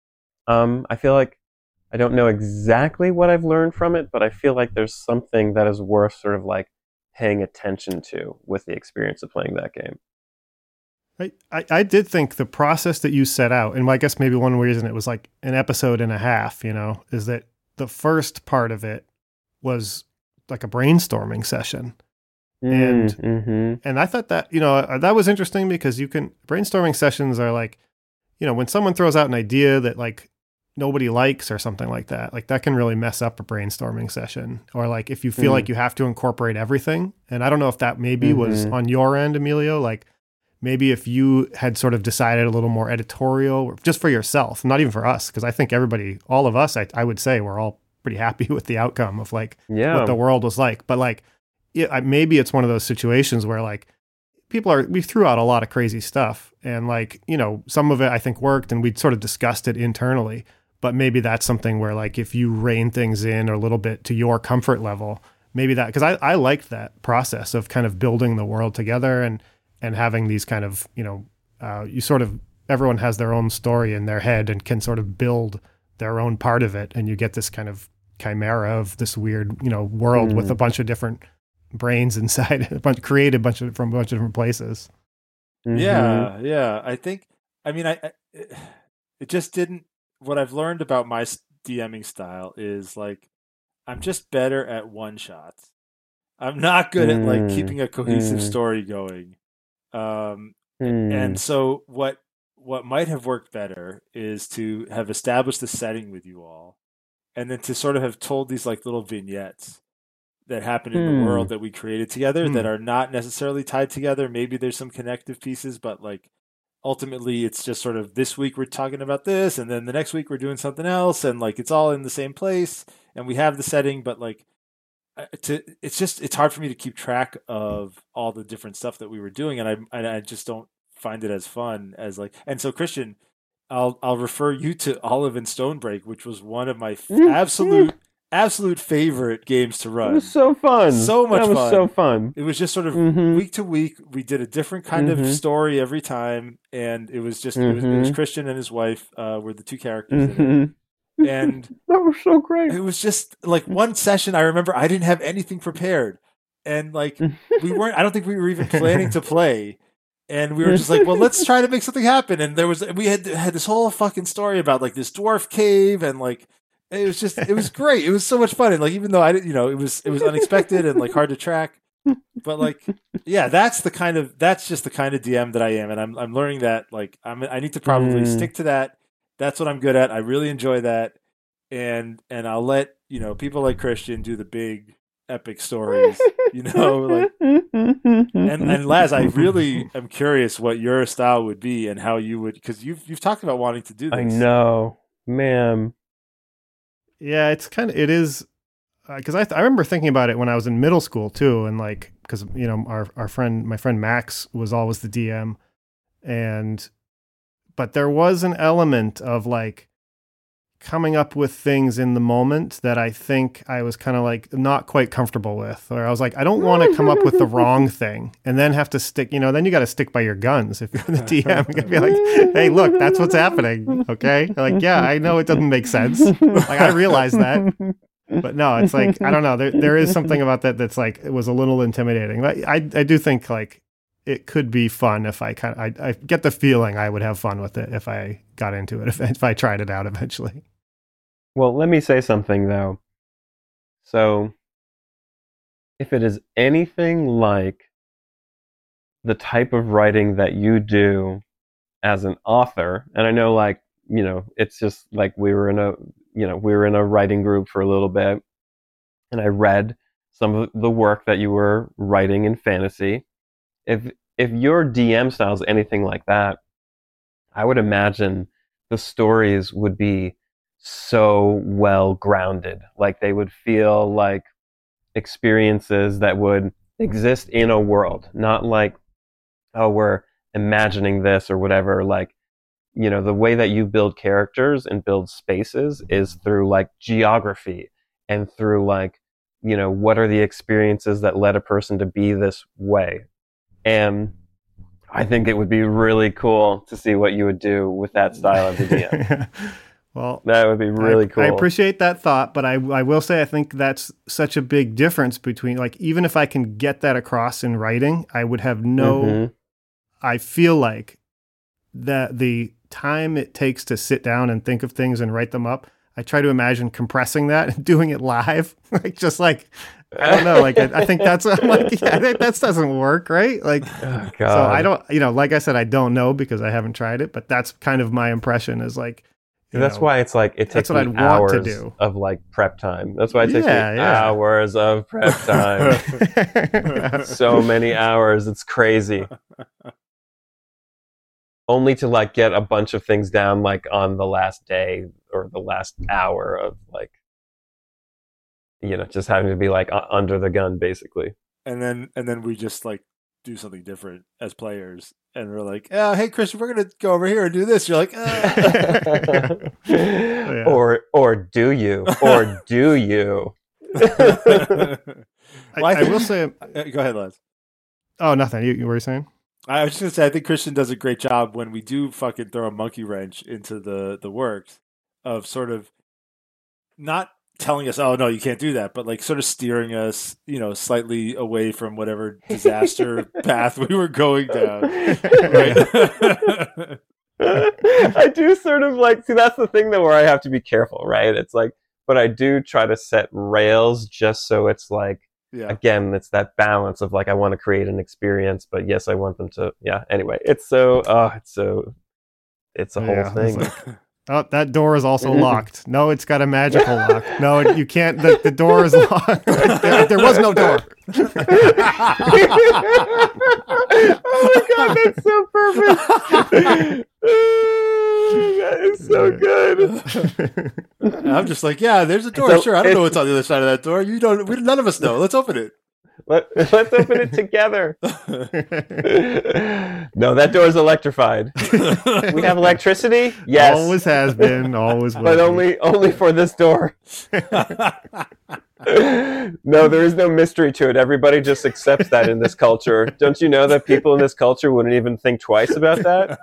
um, I feel like I don't know exactly what I've learned from it, but I feel like there's something that is worth sort of like paying attention to with the experience of playing that game. I, I, I did think the process that you set out, and I guess maybe one reason it was like an episode and a half, you know, is that the first part of it was like a brainstorming session. And mm-hmm. and I thought that, you know, that was interesting because you can, brainstorming sessions are like, you know, when someone throws out an idea that like nobody likes or something like that, like that can really mess up a brainstorming session. Or like if you feel mm. like you have to incorporate everything. And I don't know if that maybe mm-hmm. was on your end, Emilio, like maybe if you had sort of decided a little more editorial just for yourself, not even for us, because I think everybody, all of us, I, I would say we're all pretty happy with the outcome of like yeah. what the world was like. But like, yeah, maybe it's one of those situations where like people are, we threw out a lot of crazy stuff and like, you know, some of it I think worked and we'd sort of discussed it internally, but maybe that's something where like, if you rein things in a little bit to your comfort level, maybe that, cause I, I liked that process of kind of building the world together and, and having these kind of, you know, uh, you sort of, everyone has their own story in their head and can sort of build their own part of it. And you get this kind of chimera of this weird, you know, world mm. with a bunch of different brains inside, a bunch created a bunch of from a bunch of different places. Mm-hmm. Yeah, yeah. I think. I mean, I, I it just didn't. What I've learned about my DMing style is like I'm just better at one shots. I'm not good mm. at like keeping a cohesive mm. story going. Um, mm. and so what what might have worked better is to have established the setting with you all, and then to sort of have told these like little vignettes that happen in hmm. the world that we created together hmm. that are not necessarily tied together. Maybe there's some connective pieces, but like ultimately it's just sort of this week we're talking about this and then the next week we're doing something else and like it's all in the same place and we have the setting, but like to, it's just, it's hard for me to keep track of all the different stuff that we were doing. And I, and I just don't find it as fun as like, and so Christian, I'll, I'll refer you to Olive and Stonebreak, which was one of my f- absolute absolute favorite games to run. It was so fun. So much fun. That was fun. so fun. It was just sort of mm-hmm. week to week. We did a different kind mm-hmm. of story every time. And it was just, mm-hmm. it, was, it was Christian and his wife uh, were the two characters mm-hmm. in it. And that was so great. It was just like one session. I remember I didn't have anything prepared. And like, we weren't, I don't think we were even planning to play. And we were just like, well, let's try to make something happen. And there was, we had had this whole fucking story about like this dwarf cave and like, it was just, it was great. It was so much fun. And like, even though I didn't, you know, it was, it was unexpected and like hard to track, but like, yeah, that's the kind of, that's just the kind of D M that I am. And I'm, I'm learning that like, I'm, I need to probably mm. stick to that. That's what I'm good at. I really enjoy that. And, and I'll let, you know, people like Christian do the big epic stories, you know, like, and, and Laz, I really am curious what your style would be and how you would, cause you've, you've talked about wanting to do this. I know, man. Yeah, it's kind of, it is, because uh, I, th- I remember thinking about it when I was in middle school too. And like, because, you know, our, our friend, my friend Max was always the D M. And, but there was an element of like coming up with things in the moment that I think I was kind of like not quite comfortable with. Or I was like, I don't want to come up with the wrong thing and then have to stick, you know, then you got to stick by your guns. If you're the D M, you got to be like, hey, look, that's what's happening. Okay. Like, yeah, I know it doesn't make sense. Like, I realize that. But no, it's like, I don't know. There, there is something about that that's like, it was a little intimidating. But I, I do think like it could be fun if I kind of, I, I get the feeling I would have fun with it if I got into it, if, if I tried it out eventually. Well, let me say something, though. So, if it is anything like the type of writing that you do as an author, and I know, like, you know, it's just like we were in a, you know, we were in a writing group for a little bit, and I read some of the work that you were writing in fantasy. If if your D M style is anything like that, I would imagine the stories would be so well grounded. Like they would feel like experiences that would exist in a world, not like, oh, we're imagining this or whatever. Like, you know, the way that you build characters and build spaces is through like geography and through like, you know, what are the experiences that led a person to be this way. And I think it would be really cool to see what you would do with that style of the D M. Well, that would be really I, cool. I appreciate that thought, but I, I will say I think that's such a big difference between, like, even if I can get that across in writing, I would have no, mm-hmm. I feel like that the time it takes to sit down and think of things and write them up, I try to imagine compressing that and doing it live. Like, just like, I don't know, like, I, I think that's, I'm like, yeah, that, that doesn't work, right? Like, oh, God. So I don't, you know, like I said, I don't know because I haven't tried it, but that's kind of my impression is like, that's know, why it's like, it takes me hours of like prep time. That's why it takes yeah, me yeah. hours of prep time. So many hours. It's crazy. Only to like get a bunch of things down like on the last day or the last hour of like, you know, just having to be like uh, under the gun basically. And then, and then we just like do something different as players. And we're like, oh, hey, Christian, we're going to go over here and do this. You're like, ah. yeah. or, or do you, or do you? I, I will say, go ahead, Les. Oh, nothing. You, you were saying? I was just going to say, I think Christian does a great job when we do fucking throw a monkey wrench into the, the works of sort of not telling us, oh, no, you can't do that, but like sort of steering us, you know, slightly away from whatever disaster path we were going down. Right? I do sort of like, see, that's the thing though, where I have to be careful, right? It's like, but I do try to set rails just so it's like, yeah. Again, it's that balance of like, I want to create an experience, but yes, I want them to, yeah. Anyway, it's so, oh, it's so, it's a yeah, whole thing. Like, oh, that door is also locked. No, it's got a magical lock. No, you can't, the, the door is locked. there, there was no door. Oh my God, that's so perfect. That is so good. I'm just like, yeah, there's a door. So, sure, I don't know what's on the other side of that door. You don't. We, none of us know. Let's open it. Let, let's open it together. No, that door is electrified. We have electricity. Yes, always has been, always will. But only, only for this door. No, there is no mystery to it. Everybody just accepts that in this culture. Don't you know that people in this culture wouldn't even think twice about that?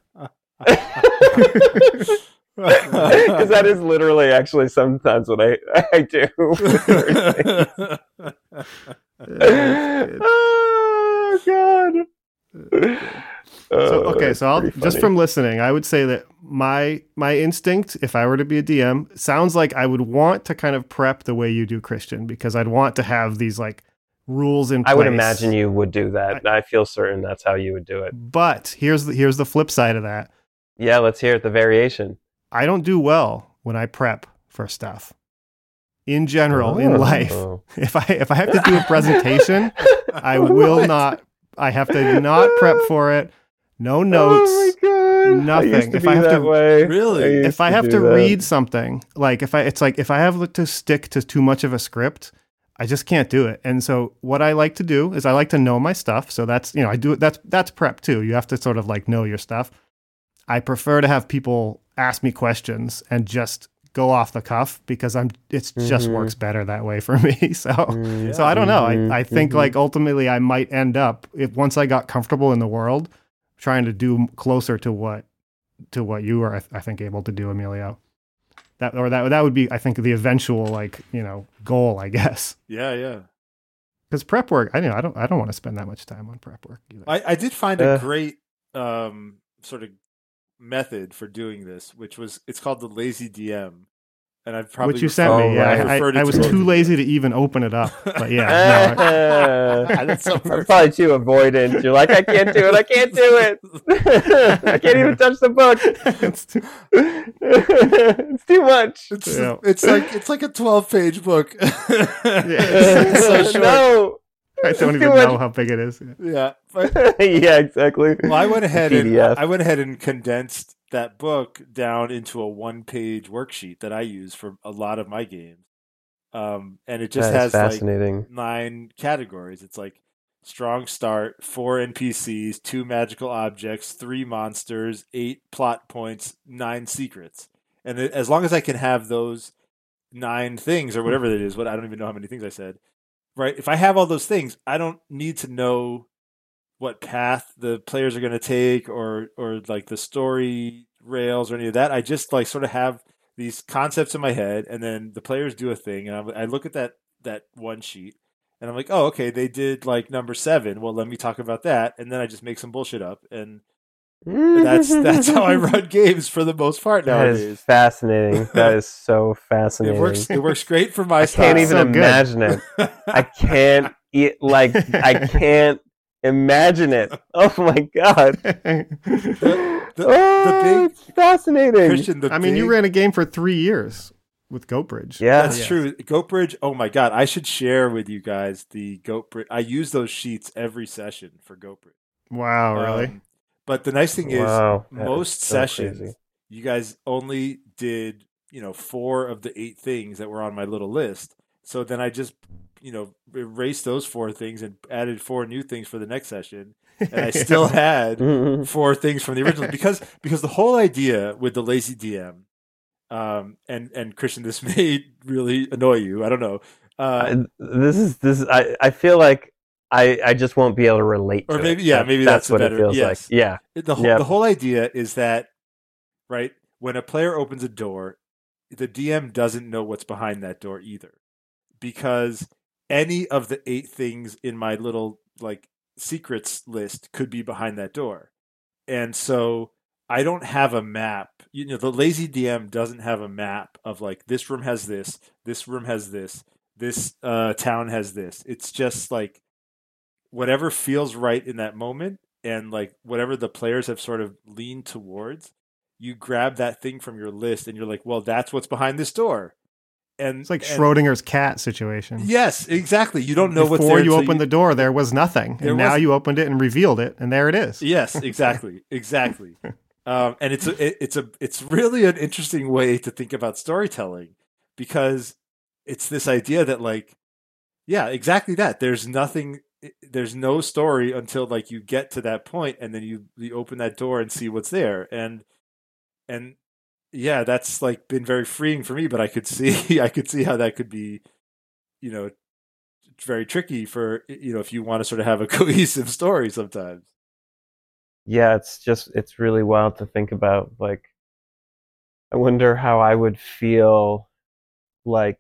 Because that is literally actually sometimes what I, I do. Oh God. So okay, so I'll, just from listening, I would say that my my instinct, if I were to be a D M, sounds like I would want to kind of prep the way you do, Christian, because I'd want to have these like rules in place. I would imagine you would do that. I, I feel certain that's how you would do it. But here's the here's the flip side of that. Yeah, let's hear it. The variation. I don't do well when I prep for stuff. In general, oh. in life, if I if I have to do a presentation, I will what? not. I have to not prep for it. No notes. Oh my God. Nothing. I used to if be I have that to way. Really, I if I have to, to that. read something, like if I, it's like if I have to stick to too much of a script, I just can't do it. And so what I like to do is I like to know my stuff. So that's, you know, I do it. That's, that's prep too. You have to sort of like know your stuff. I prefer to have people ask me questions and just go off the cuff because I'm, it mm-hmm. just works better that way for me. So, mm, yeah. so I don't know. I, I think mm-hmm. like ultimately I might end up, if once I got comfortable in the world, trying to do closer to what, to what you are, I, I think, able to do, Emilio. That, or that, that would be, I think, the eventual, like, you know, goal, I guess. Yeah. Yeah. Because prep work, I know I don't, I don't want to spend that much time on prep work either. I, I did find uh, a great, um, sort of method for doing this, which was, it's called the lazy D M. And I've probably which you sent me. Yeah, I, I, I was too lazy to even open it up. But yeah, no, I, that's so perfect. Probably too avoidant. You're like, I can't do it. I can't do it. I can't even touch the book. It's too, it's too much. It's, yeah. it's like it's like a twelve page book. Yeah. It's so short. No. I don't even know how big it is. Yeah, but, yeah, exactly. Well, I went ahead and I went ahead and condensed that book down into a one-page worksheet that I use for a lot of my games. Um, and it just That is has fascinating. like nine categories. It's like strong start, four N P Cs, two magical objects, three monsters, eight plot points, nine secrets. And it, as long as I can have those nine things or whatever it is, what I don't even know how many things I said, right? If I have all those things, I don't need to know what path the players are going to take or or like the story rails or any of that. I just like sort of have these concepts in my head, and then the players do a thing, and I, I look at that that one sheet, and I'm like, oh, okay, they did like number seven. Well, let me talk about that, and then I just make some bullshit up, and that's that's how I run games for the most part That nowadays. is fascinating. That is so fascinating. It works. It works great for my I style. can't even So good. imagine it. I can't eat like I can't imagine it. Oh my god! the, the oh, big- it's fascinating. Christian, the I mean, you big- ran a game for three years with Goat Bridge. Yeah, That's Yes. true. Goat Bridge. Oh my god! I should share with you guys the Goat Bridge. I use those sheets every session for Goat Bridge. Wow, really? Um, but the nice thing Wow, is, that most is so sessions, crazy. you guys only did you know four of the eight things that were on my little list. So then I just you know erased those four things and added four new things for the next session, and I still had four things from the original because because the whole idea with the lazy D M, um, and and Christian, this may really annoy you. I don't know. Uh, I- this is this. Is, I I feel like I I just won't be able to relate. Or to maybe- it. yeah, That- maybe that's that's a what better- it feels yes. like. Yeah, the whole Yep. the whole idea is that right when a player opens a door, the D M doesn't know what's behind that door either, because any of the eight things in my little like secrets list could be behind that door, and so I don't have a map. You know, the lazy D M doesn't have a map of like this room has this, this room has this, this uh, town has this. It's just like whatever feels right in that moment, and like whatever the players have sort of leaned towards, you grab that thing from your list, and you're like, well, that's what's behind this door. And It's like and- Schrodinger's cat situation. Yes, exactly. You don't know Before what's there you until opened the door, there was nothing, There and now wasn't. you opened it and revealed it, and there it is. Yes, exactly, exactly. Um, and it's a, it, it's a, it's really an interesting way to think about storytelling, because it's this idea that like, yeah, exactly that. There's nothing, there's no story until like you get to that point, and then you you open that door and see what's there, and and yeah, that's like been very freeing for me. But I could see, I could see how that could be, you know, very tricky for you know if you want to sort of have a cohesive story sometimes. yeah. It's just it's really wild to think about. Like, I wonder how I would feel like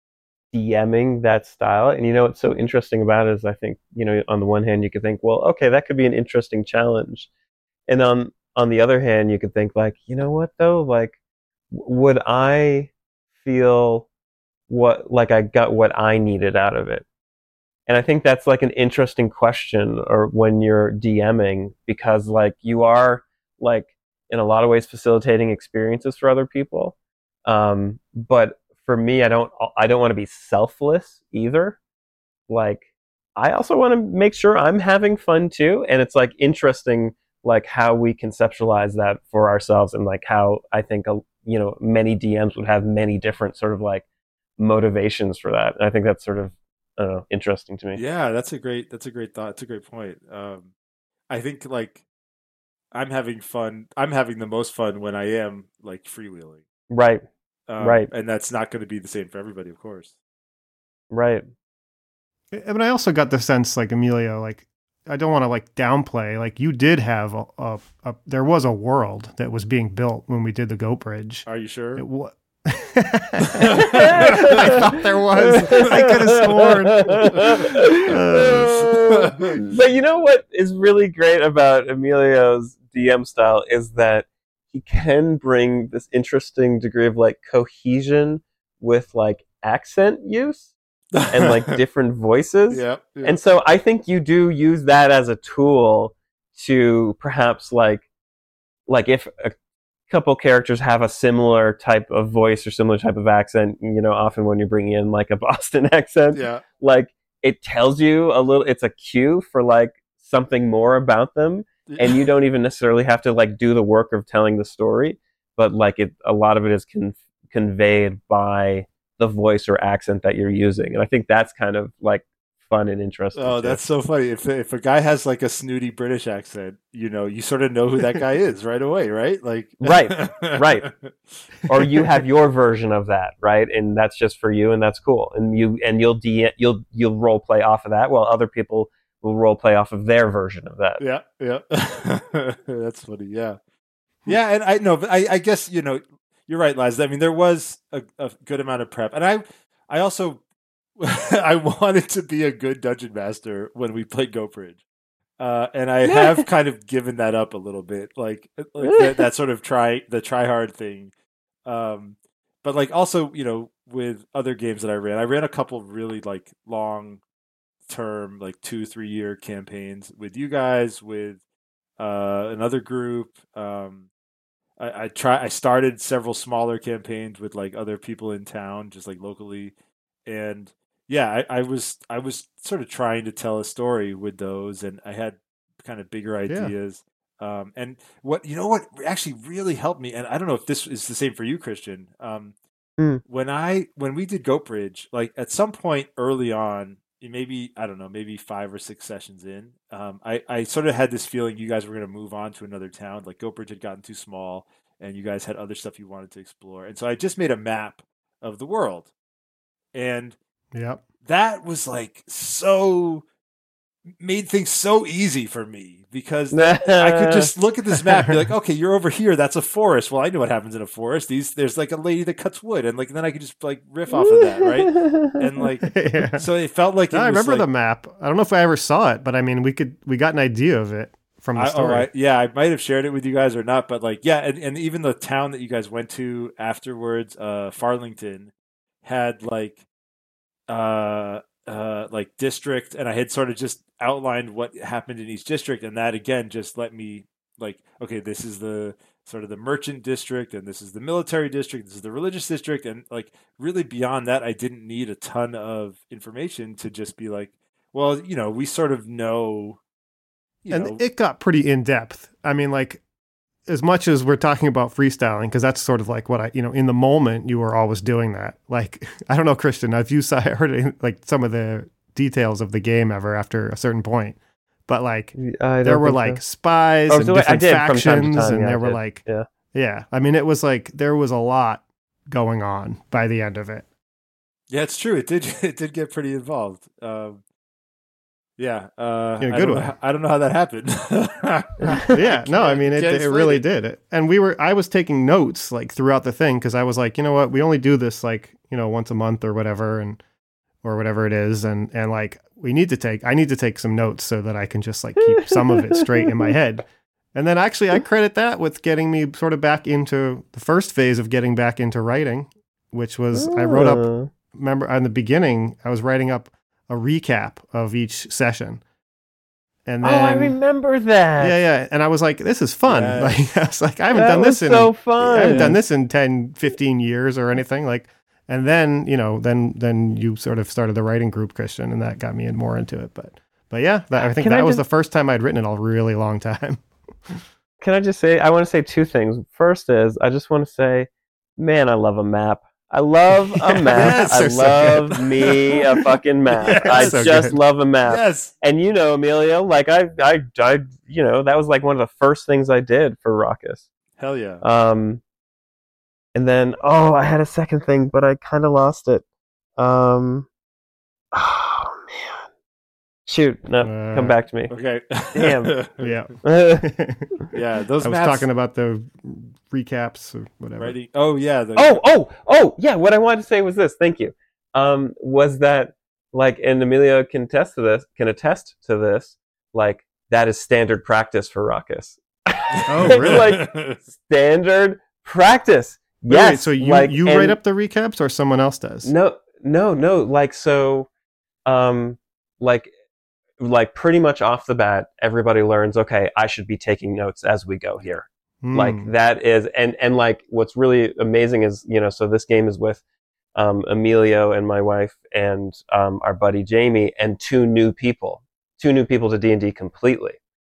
DMing that style. And you know what's so interesting about it is I think, you know, on the one hand you could think, well, okay, that could be an interesting challenge. And on on the other hand, you could think like, you know what though? Like, w- would I feel what like I got what I needed out of it? And I think that's like an interesting question or when you're DMing, because like you are like in a lot of ways facilitating experiences for other people. Um, but for me, I don't I don't want to be selfless either. Like, I also want to make sure I'm having fun too. And it's like interesting, like how we conceptualize that for ourselves, and like how I think a, you know many D Ms would have many different sort of like motivations for that. And I think that's sort of I don't know, interesting to me. Yeah, that's a great that's a great thought. It's a great point. Um, I think like I'm having fun. I'm having the most fun when I am like freewheeling. Right, Um, Right. And that's not going to be the same for everybody, of course. right. But I also got the sense, like Emilio, like I don't want to like downplay. Like you did have a, a, a there was a world that was being built when we did the Goat Bridge. Are you sure? It wa- I thought there was. I could have sworn. Uh, But you know what is really great about Emilio's D M style is that he can bring this interesting degree of like cohesion with like accent use and like different voices. yeah, yeah. And so I think you do use that as a tool to perhaps like like if a couple characters have a similar type of voice or similar type of accent, you know, often when you're bringing in like a Boston accent, yeah. like it tells you a little, it's a cue for like something more about them. and you don't even necessarily have to like do the work of telling the story, but like it, a lot of it is con- conveyed by the voice or accent that you're using, and I think that's kind of like fun and interesting. Oh, too. that's so funny. If if a guy has like a snooty British accent, you know, you sort of know who that guy is right away, right? Like, right, right. Or you have your version of that, right? And that's just for you, and that's cool. And you and you'll de- you'll you'll role play off of that, while other people will role play off of their version of that. Yeah, yeah. That's funny. Yeah, yeah. And I know, but I, I guess you know, you're right, Liz. I mean, there was a, a good amount of prep, and I, I also, I wanted to be a good dungeon master when we played Goat Bridge, uh, and I have kind of given that up a little bit, like, like that, that sort of try the try hard thing. Um, but like also, you know, with other games that I ran, I ran a couple really like long term, like two, three year campaigns with you guys, with uh, another group. Um, I, I try. I started several smaller campaigns with like other people in town, just like locally, and yeah, I, I was I was sort of trying to tell a story with those, and I had kind of bigger ideas. Yeah. Um, and what you know what actually really helped me, and I don't know if this is the same for you, Christian. Um, mm. When I when we did Goat Bridge, like at some point early on, maybe I don't know, maybe five or six sessions in, um, I, I sort of had this feeling you guys were going to move on to another town. Like Goat Bridge had gotten too small, and you guys had other stuff you wanted to explore. And so I just made a map of the world, and yep. that was like so made things so easy for me, because I could just look at this map and be like, okay, you're over here. That's a forest. Well, I know what happens in a forest. These there's like a lady that cuts wood, and like then I could just like riff off of that, right? And like, yeah. So it felt like it no, was I remember like, the map. I don't know if I ever saw it, but I mean, we could we got an idea of it from the I, story. Oh, I, yeah, I might have shared it with you guys or not, but like, yeah, and, and even the town that you guys went to afterwards, uh, Farlington, had like, uh. Uh, like district, and I had sort of just outlined what happened in each district, and that again just let me like, okay, this is the sort of the merchant district, and this is the military district, this is the religious district, and like really beyond that, I didn't need a ton of information to just be like, well, you know, we sort of know, you and know. It got pretty in depth. I mean, like, as much as we're talking about freestyling, because that's sort of like what I, you know, in the moment, you were always doing that. Like, I don't know, Christian, if you saw, heard like some of the details of the game ever after a certain point, but like there were like so. spies oh, and so different factions, time time, and yeah, there were like, yeah, yeah. I mean, it was like there was a lot going on by the end of it. Yeah, it's true. It did. It did get pretty involved. Um, Yeah, uh, in a I good don't way. Know, I don't know how that happened. yeah, no, I mean it, it really did it, and we were. I was taking notes like throughout the thing because I was like, you know what, we only do this like you know once a month or whatever, and or whatever it is, and and like we need to take. I need to take some notes so that I can just like keep some of it straight in my head, and then actually I credit that with getting me sort of back into the first phase of getting back into writing, which was oh. I wrote up. Remember, in the beginning, I was writing up a recap of each session. And then, oh, I remember that. Yeah, yeah. And I was like, this is fun. Yes. Like, I was like, I haven't that done this in so fun. I haven't done this in ten, fifteen years or anything. Like, and then, you know, then then you sort of started the writing group, Christian, and that got me in more into it. But but yeah, that, I think Can that I was just, the first time I'd written in a really long time. Can I just say, I want to say two things. First is, I just want to say, man, I love a map. I love a map. Yes, I love so me a fucking map. Yes, I so just good. love a map. Yes. And you know, Emilio, like I, I, I, you know, that was like one of the first things I did for Raucous. Hell yeah. Um, and then, oh, I had a second thing, but I kind of lost it. Um, oh man, shoot, no, Uh, come back to me. Okay. Damn. Yeah. Yeah, those I was maps, talking about the recaps or whatever. writing. Oh yeah. The, Oh, oh, oh, yeah. What I wanted to say was this. Thank you. Um, was that like, and Amelia can attest to this. Can attest to this. Like that is standard practice for Raucous. Oh, It's really? like standard practice. Wait, Yes. wait, so you like, you and- write up the recaps or someone else does? No, no, no. Like so, um, like, like pretty much off the bat, everybody learns. Okay, I should be taking notes as we go here. Hmm. Like that is, and and like what's really amazing is, you know, so this game is with um, Emilio and my wife and um, our buddy Jamie and two new people, two new people to D and D completely.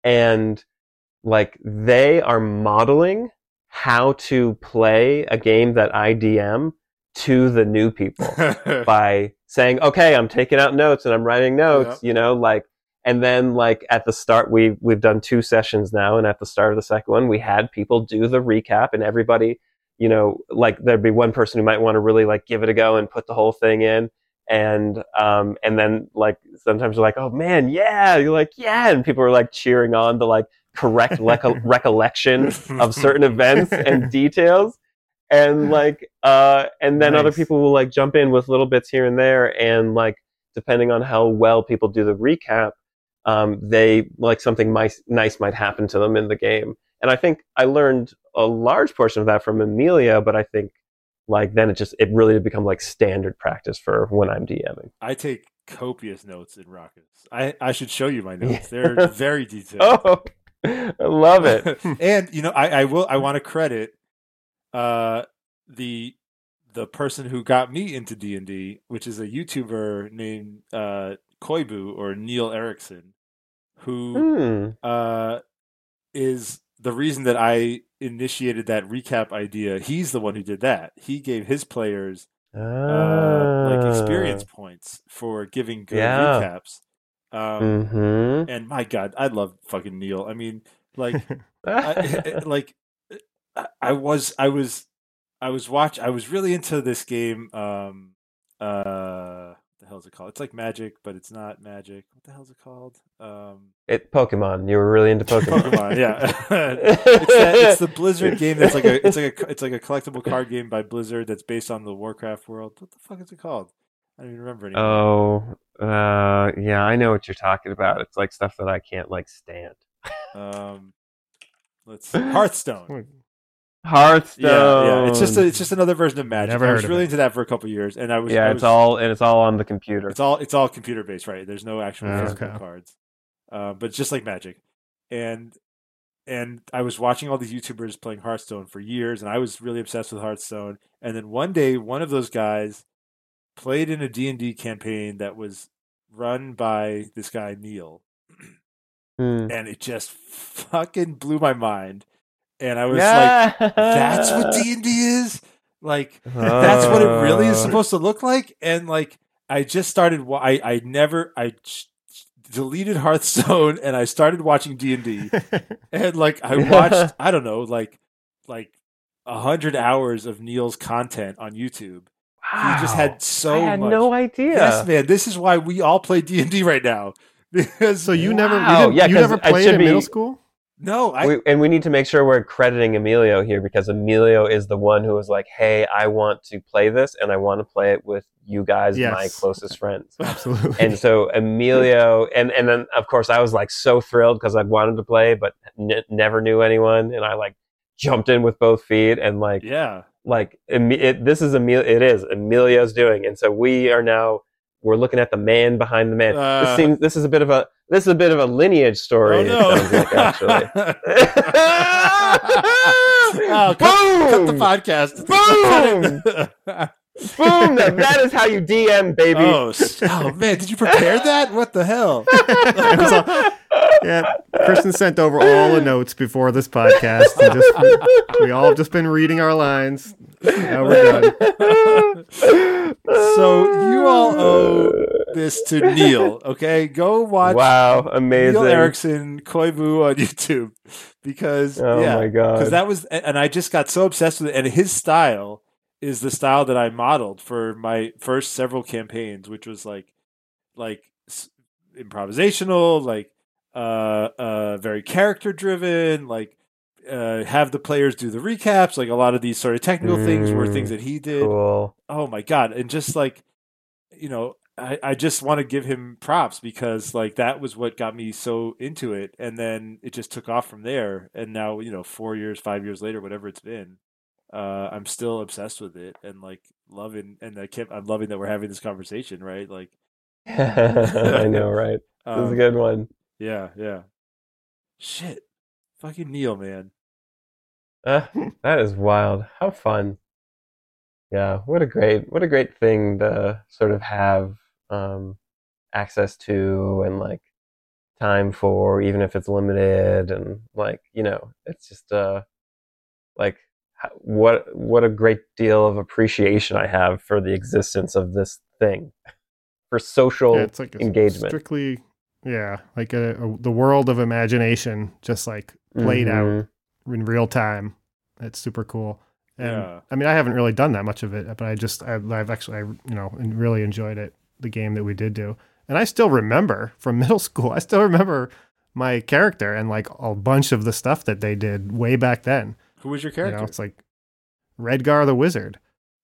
and like they are modeling how to play a game that I D M to the new people by saying, okay, I'm taking out notes and I'm writing notes, Yeah. you know, like, and then like at the start, we we've done two sessions now, and at the start of the second one, we had people do the recap, and everybody, you know, like there'd be one person who might want to really like give it a go and put the whole thing in, and um and then like sometimes you're like, oh man, yeah, you're like, yeah, and people are like cheering on the like correct le- recollection of certain events and details, and like uh and then Nice. other people will like jump in with little bits here and there, and like depending on how well people do the recap, um they like something nice nice might happen to them in the game. And I think I learned a large portion of that from Emilio, but I think like then it just it really did become like standard practice for when I'm DMing. I take copious notes in Rockets. I, I should show you my notes. They're very detailed. Oh, I love it. And you know, I, I will I want to credit uh the the person who got me into D and D, which is a YouTuber named uh Koibu or Neil Erickson, who Hmm. uh is the reason that I initiated that recap idea. He's the one who did that. He gave his players uh, like experience Ah. points for giving good Yeah. recaps. Um, Mm-hmm. And my God, I love fucking Neil. I mean, like, I, like I, I was, I was, I was watch. I was really into this game. Um, uh, what the hell is it called? It's like Magic, but it's not Magic. What the hell is it called? Um, It Pokemon. You were really into Pokemon. Pokemon, yeah. it's, that, it's the Blizzard game that's like a it's like a it's like a collectible card game by Blizzard that's based on the Warcraft world. What the fuck is it called? I don't even remember anymore. Oh, uh, yeah, I know what you're talking about. It's like stuff that I can't like stand. Um, let's see. Hearthstone. Hearthstone. Yeah, yeah. It's just a, it's just another version of Magic. Never I heard was of really it. into that for a couple of years, and I was Yeah, I it's was, all and it's all on the computer. it's all it's all computer based, right? There's no actual Oh, physical okay. cards, uh, but it's just like Magic, and and I was watching all these YouTubers playing Hearthstone for years, and I was really obsessed with Hearthstone. And then one day, one of those guys played in a D and D campaign that was run by this guy Neil, Hmm. and it just fucking blew my mind. And I was like, Yeah. "That's what D and D is. Like, that's what it really is Uh, supposed to look like." And like, I just started. wa- I I never I ch- deleted Hearthstone, and I started watching D and D. And like I watched, I don't know, like like a hundred hours of Neil's content on YouTube. He just wow. had so I had much. no idea. Yes, man. This is why we all play D and D right now. Because So you never, you, Wow. didn't, Yeah, you 'cause never it played should in middle be- school? no, I We, and we need to make sure we're crediting Emilio here, because Emilio is the one who was like, "Hey, I want to play this, and I want to play it with you guys, my Yes. closest friends." Absolutely. And so Emilio, and and then of course I was like so thrilled because I wanted to play, but n- never knew anyone, and I like jumped in with both feet, and like yeah. like Emi- it, this is Emil, it is Emilio's doing, and so we are now we're looking at the man behind the man. Uh, this seems this is a bit of a this is a bit of a lineage story. Oh no! It sounds like, actually. oh, cut, cut the Boom! podcast. Boom! Boom! That, that is how you D M, baby. oh, s- oh man, did you prepare that? What the hell? It was all- yeah, Kristen sent over all the notes before this podcast. And just, we all have just been reading our lines. Now we're done. So you all owe this to Neil, okay? Go watch Wow, amazing. Neil Erickson Koivu on YouTube, because Oh yeah, my God. because that was, and I just got so obsessed with it. And his style is the style that I modeled for my first several campaigns, which was like, like s- improvisational, like uh, uh, very character driven, like uh, have the players do the recaps. Like a lot of these sort of technical things were things that he did. Cool. Oh my God. And just like, you know, I, I just want to give him props, because like that was what got me so into it. And then it just took off from there. And now, you know, four years, five years later, whatever it's been, uh, I'm still obsessed with it and like loving, and I can't, I'm loving that we're having this conversation, right? Like, I know, right? This is a um, good one. yeah, yeah. Shit. Fucking Neil, man. Uh, that is wild. How fun. Yeah, what a great what a great thing to sort of have um, access to, and like time for, even if it's limited, and like you know, it's just uh like what what a great deal of appreciation I have for the existence of this thing for social Yeah, it's like a engagement. strictly, yeah, like a, a, the world of imagination, just like played Mhm. out in real time. It's super cool. And Yeah. I mean, I haven't really done that much of it, but I just, I, I've actually, I, you know, really enjoyed it, the game that we did do. And I still remember from middle school, I still remember my character and like a bunch of the stuff that they did way back then. Who was your You character? know, it's like Redgar the Wizard.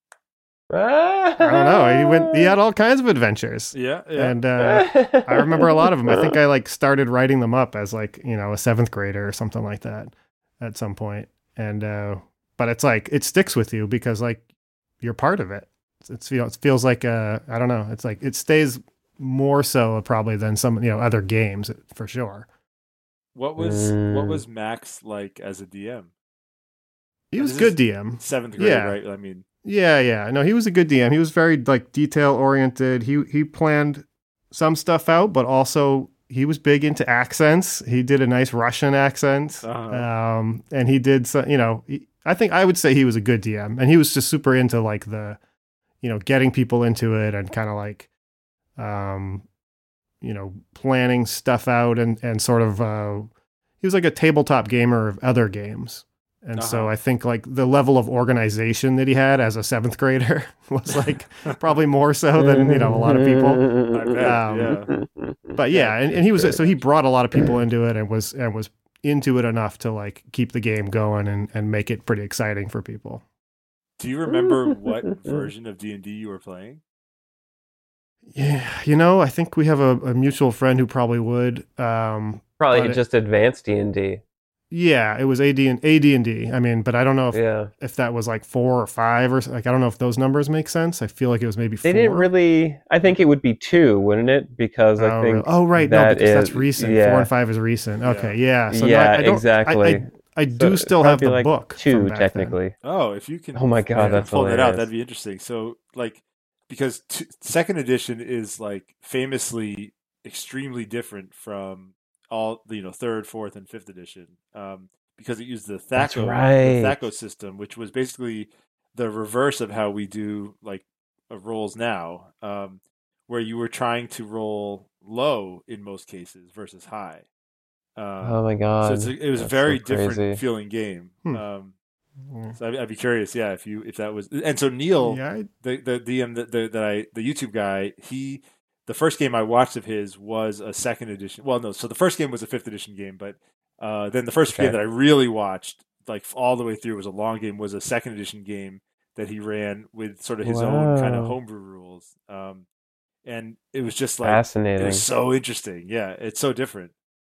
I I don't know. He went, he had all kinds of adventures. yeah, yeah. And uh, I remember a lot of them. I think I like started writing them up as like, you know, a seventh grader or something like that at some point. And, uh, but it's like, it sticks with you because like you're part of it. It's, you know, it feels like, uh, I don't know. It's like, it stays more so probably than some, you know, other games for sure. What was Mm. what was Max like as a D M? He And was this good is D M. Seventh grade, Yeah. right? I mean, Yeah, yeah. No, he was a good D M. He was very like detail oriented. He he planned some stuff out, but also he was big into accents. He did a nice Russian accent, Uh-huh. um, and he did some. You know, he, I think I would say he was a good D M, and he was just super into like the, you know, getting people into it and kind of like, um, you know, planning stuff out and and sort of. Uh, he was like a tabletop gamer of other games. And uh-huh. so I think like the level of organization that he had as a seventh grader was like probably more so than, you know, a lot of people. I bet, Um, yeah. But yeah, and, and he was, so he brought a lot of people into it and was, and was into it enough to like keep the game going and, and make it pretty exciting for people. Do you remember what version of D and D you were playing? Yeah, you know, I think we have a, a mutual friend who probably would. Um, Probably but just advanced D and D. Yeah, it was A D and A D and D. I mean, but I don't know if Yeah. if that was like four or five or like I don't know if those numbers make sense. I feel like it was maybe four. They didn't really. I think it would be two, wouldn't it? Because I Oh, think. really? Oh, right. No, that because that's is- recent. yeah. Four and five is recent. Okay, yeah. So no, yeah, I, I don't, exactly. I, I, I do So still it'd have probably the like book. Two, from back then. technically. Oh, if you can. Oh my God, if you that's can pull that out. hilarious. That'd be interesting. So, like, because t- second edition is like famously extremely different from all the you know third, fourth, and fifth edition. Um, because it used the That's Thaco, right. the Thaco system, which was basically the reverse of how we do like uh, rolls now, um, where you were trying to roll low in most cases versus high. Um, Oh my God. so it's a, it was a That's very so crazy. different feeling game. Hmm. Um, Yeah. so I'd, I'd be curious, yeah, if you if that was and so Neil, Yeah, I- the the D M that the, that I the YouTube guy, he the first game I watched of his was a second edition. Well, no, so the first game was a fifth edition game, but uh, then the first Okay. game that I really watched, like all the way through, was a long game. Was a second edition game that he ran with sort of his own kind of Wow. homebrew rules, um, and it was just like it Fascinating. was so interesting. Yeah, it's so different.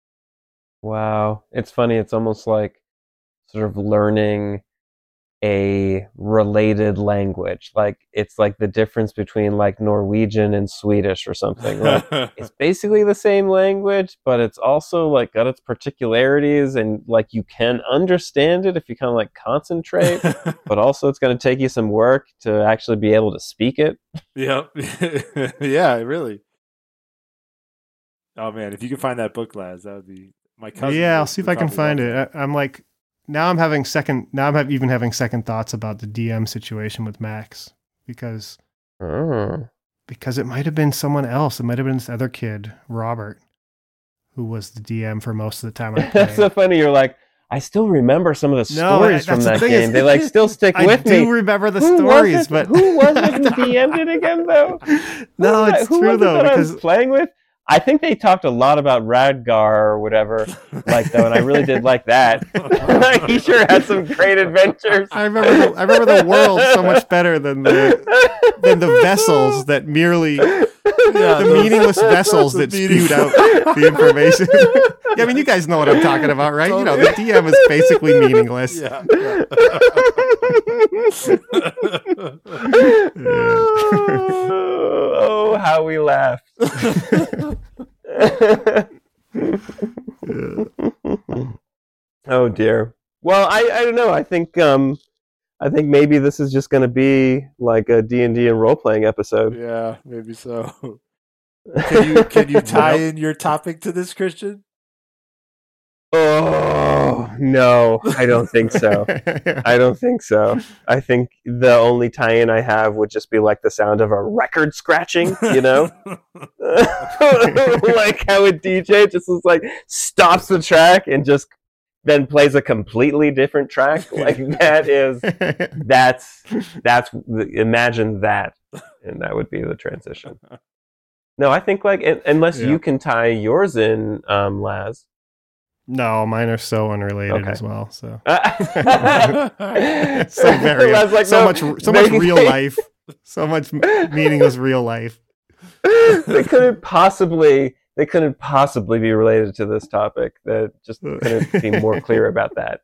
Wow. It's funny. It's almost like sort of learning a related language. Like it's like the difference between like Norwegian and Swedish or something. Like it's basically the same language, but it's also like got its particularities, and like you can understand it if you kind of like concentrate, but also it's going to take you some work to actually be able to speak it. Yep. Yeah, really. Oh man, if you can find that book, Laz, that would be my cousin. yeah, I'll would- see if would I can probably find love it. that. I, I'm like, now I'm having second, now I'm have, even having second thoughts about the D M situation with Max because Oh. because it might have been someone else. It might have been this other kid, Robert, who was the D M for most of the time I played. That's so funny. You're like, I still remember some of the No, stories that's from the that thing game. is- They like still stick I with do me. remember the Who stories, was it? but who was it who D M'd it again, though? No, Who was it's that- who true was it though that I because was playing with. I think they talked a lot about Radgar or whatever, like though, and I really did like that. He sure had some great adventures. I remember the, I remember the world so much better than the than the vessels that merely Yeah, the those- meaningless vessels the that meaning- spewed out the information. Yeah, I mean, you guys know what I'm talking about, right? You know, the D M is basically meaningless. Yeah. Oh, how we laughed. Oh dear. Well, I, I don't know. I think um I think maybe this is just going to be like a D and D and role playing episode. Yeah, maybe so. Can you can you tie in your topic to this, Christian? Oh no, I don't think so. I don't think so. I think the only tie-in I have would just be like the sound of a record scratching, you know, like how a D J just is like stops the track and just then plays a completely different track. Like that is that's that's imagine that, and that would be the transition. No, I think like unless yeah. you can tie yours in, um, Laz. No, mine are so unrelated okay. as well. So, so very like, so no, much so much real life, so much meaningless real life. They couldn't possibly they couldn't possibly be related to this topic. That just couldn't be more clear about that.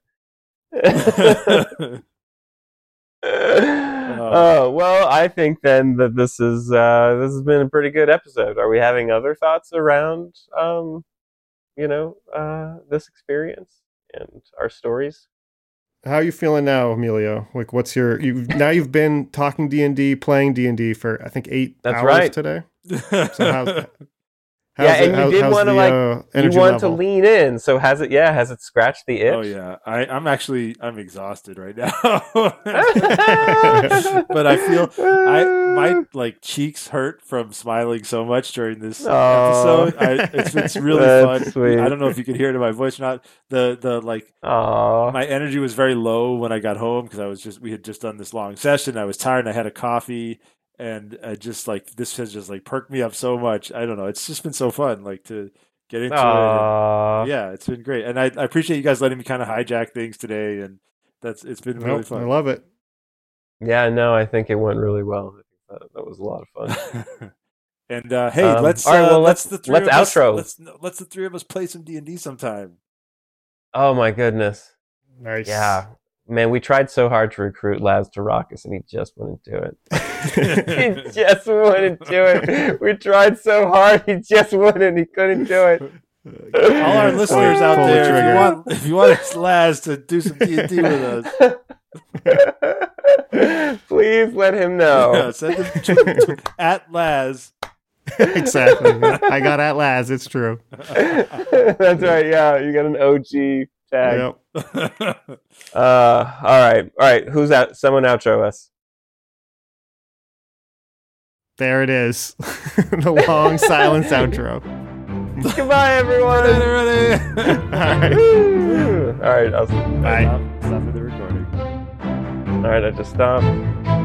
Oh well, I think then that this is uh, this has been a pretty good episode. Are we having other thoughts around? Um, you know, uh, this experience and our stories. How are you feeling now, Emilio? Like, what's your, you now you've been talking D and D, playing D and D for, I think, eight That's hours right. today. So how's, how's yeah, it, and you how, did want to like, uh, you want level? to lean in. So has it, yeah, has it scratched the itch? Oh yeah, I, I'm actually, I'm exhausted right now. But I feel, I my like cheeks hurt from smiling so much during this oh, episode. I, it's, it's really fun. Sweet. I don't know if you could hear it in my voice or not. The, the like, oh. my energy was very low when I got home because I was just, we had just done this long session. I was tired and I had a coffee. And I just like this has just like perked me up so much. I don't know. It's just been so fun, like to get into Aww. it. And, yeah, it's been great, and I, I appreciate you guys letting me kind of hijack things today. And that's it's been really nope, fun. I love it. Yeah, no, I think it went really well. I think that, that was a lot of fun. And uh, hey, um, let's all right. Well, uh, let's let's the three let's of outro. Us, let's let's the three of us play some D and D sometime. Oh my goodness! Nice. Yeah. Man, we tried so hard to recruit Laz to Raucous, and he just wouldn't do it. He just wouldn't do it. We tried so hard, he just wouldn't. He couldn't do it. All our listeners out there, if you want, if you want Laz to do some D and D with us, please let him know. Yeah, send him to, to, at Laz. Exactly. I got at Laz. It's true. That's right. Yeah, you got an O G tag. Yep. uh, all right, all right. Who's out? Someone outro us. There it is. The long silence outro. Goodbye, everyone. Ready, ready. All right. All right. I'll Bye. Stop, stop the recording. All right. I just stopped.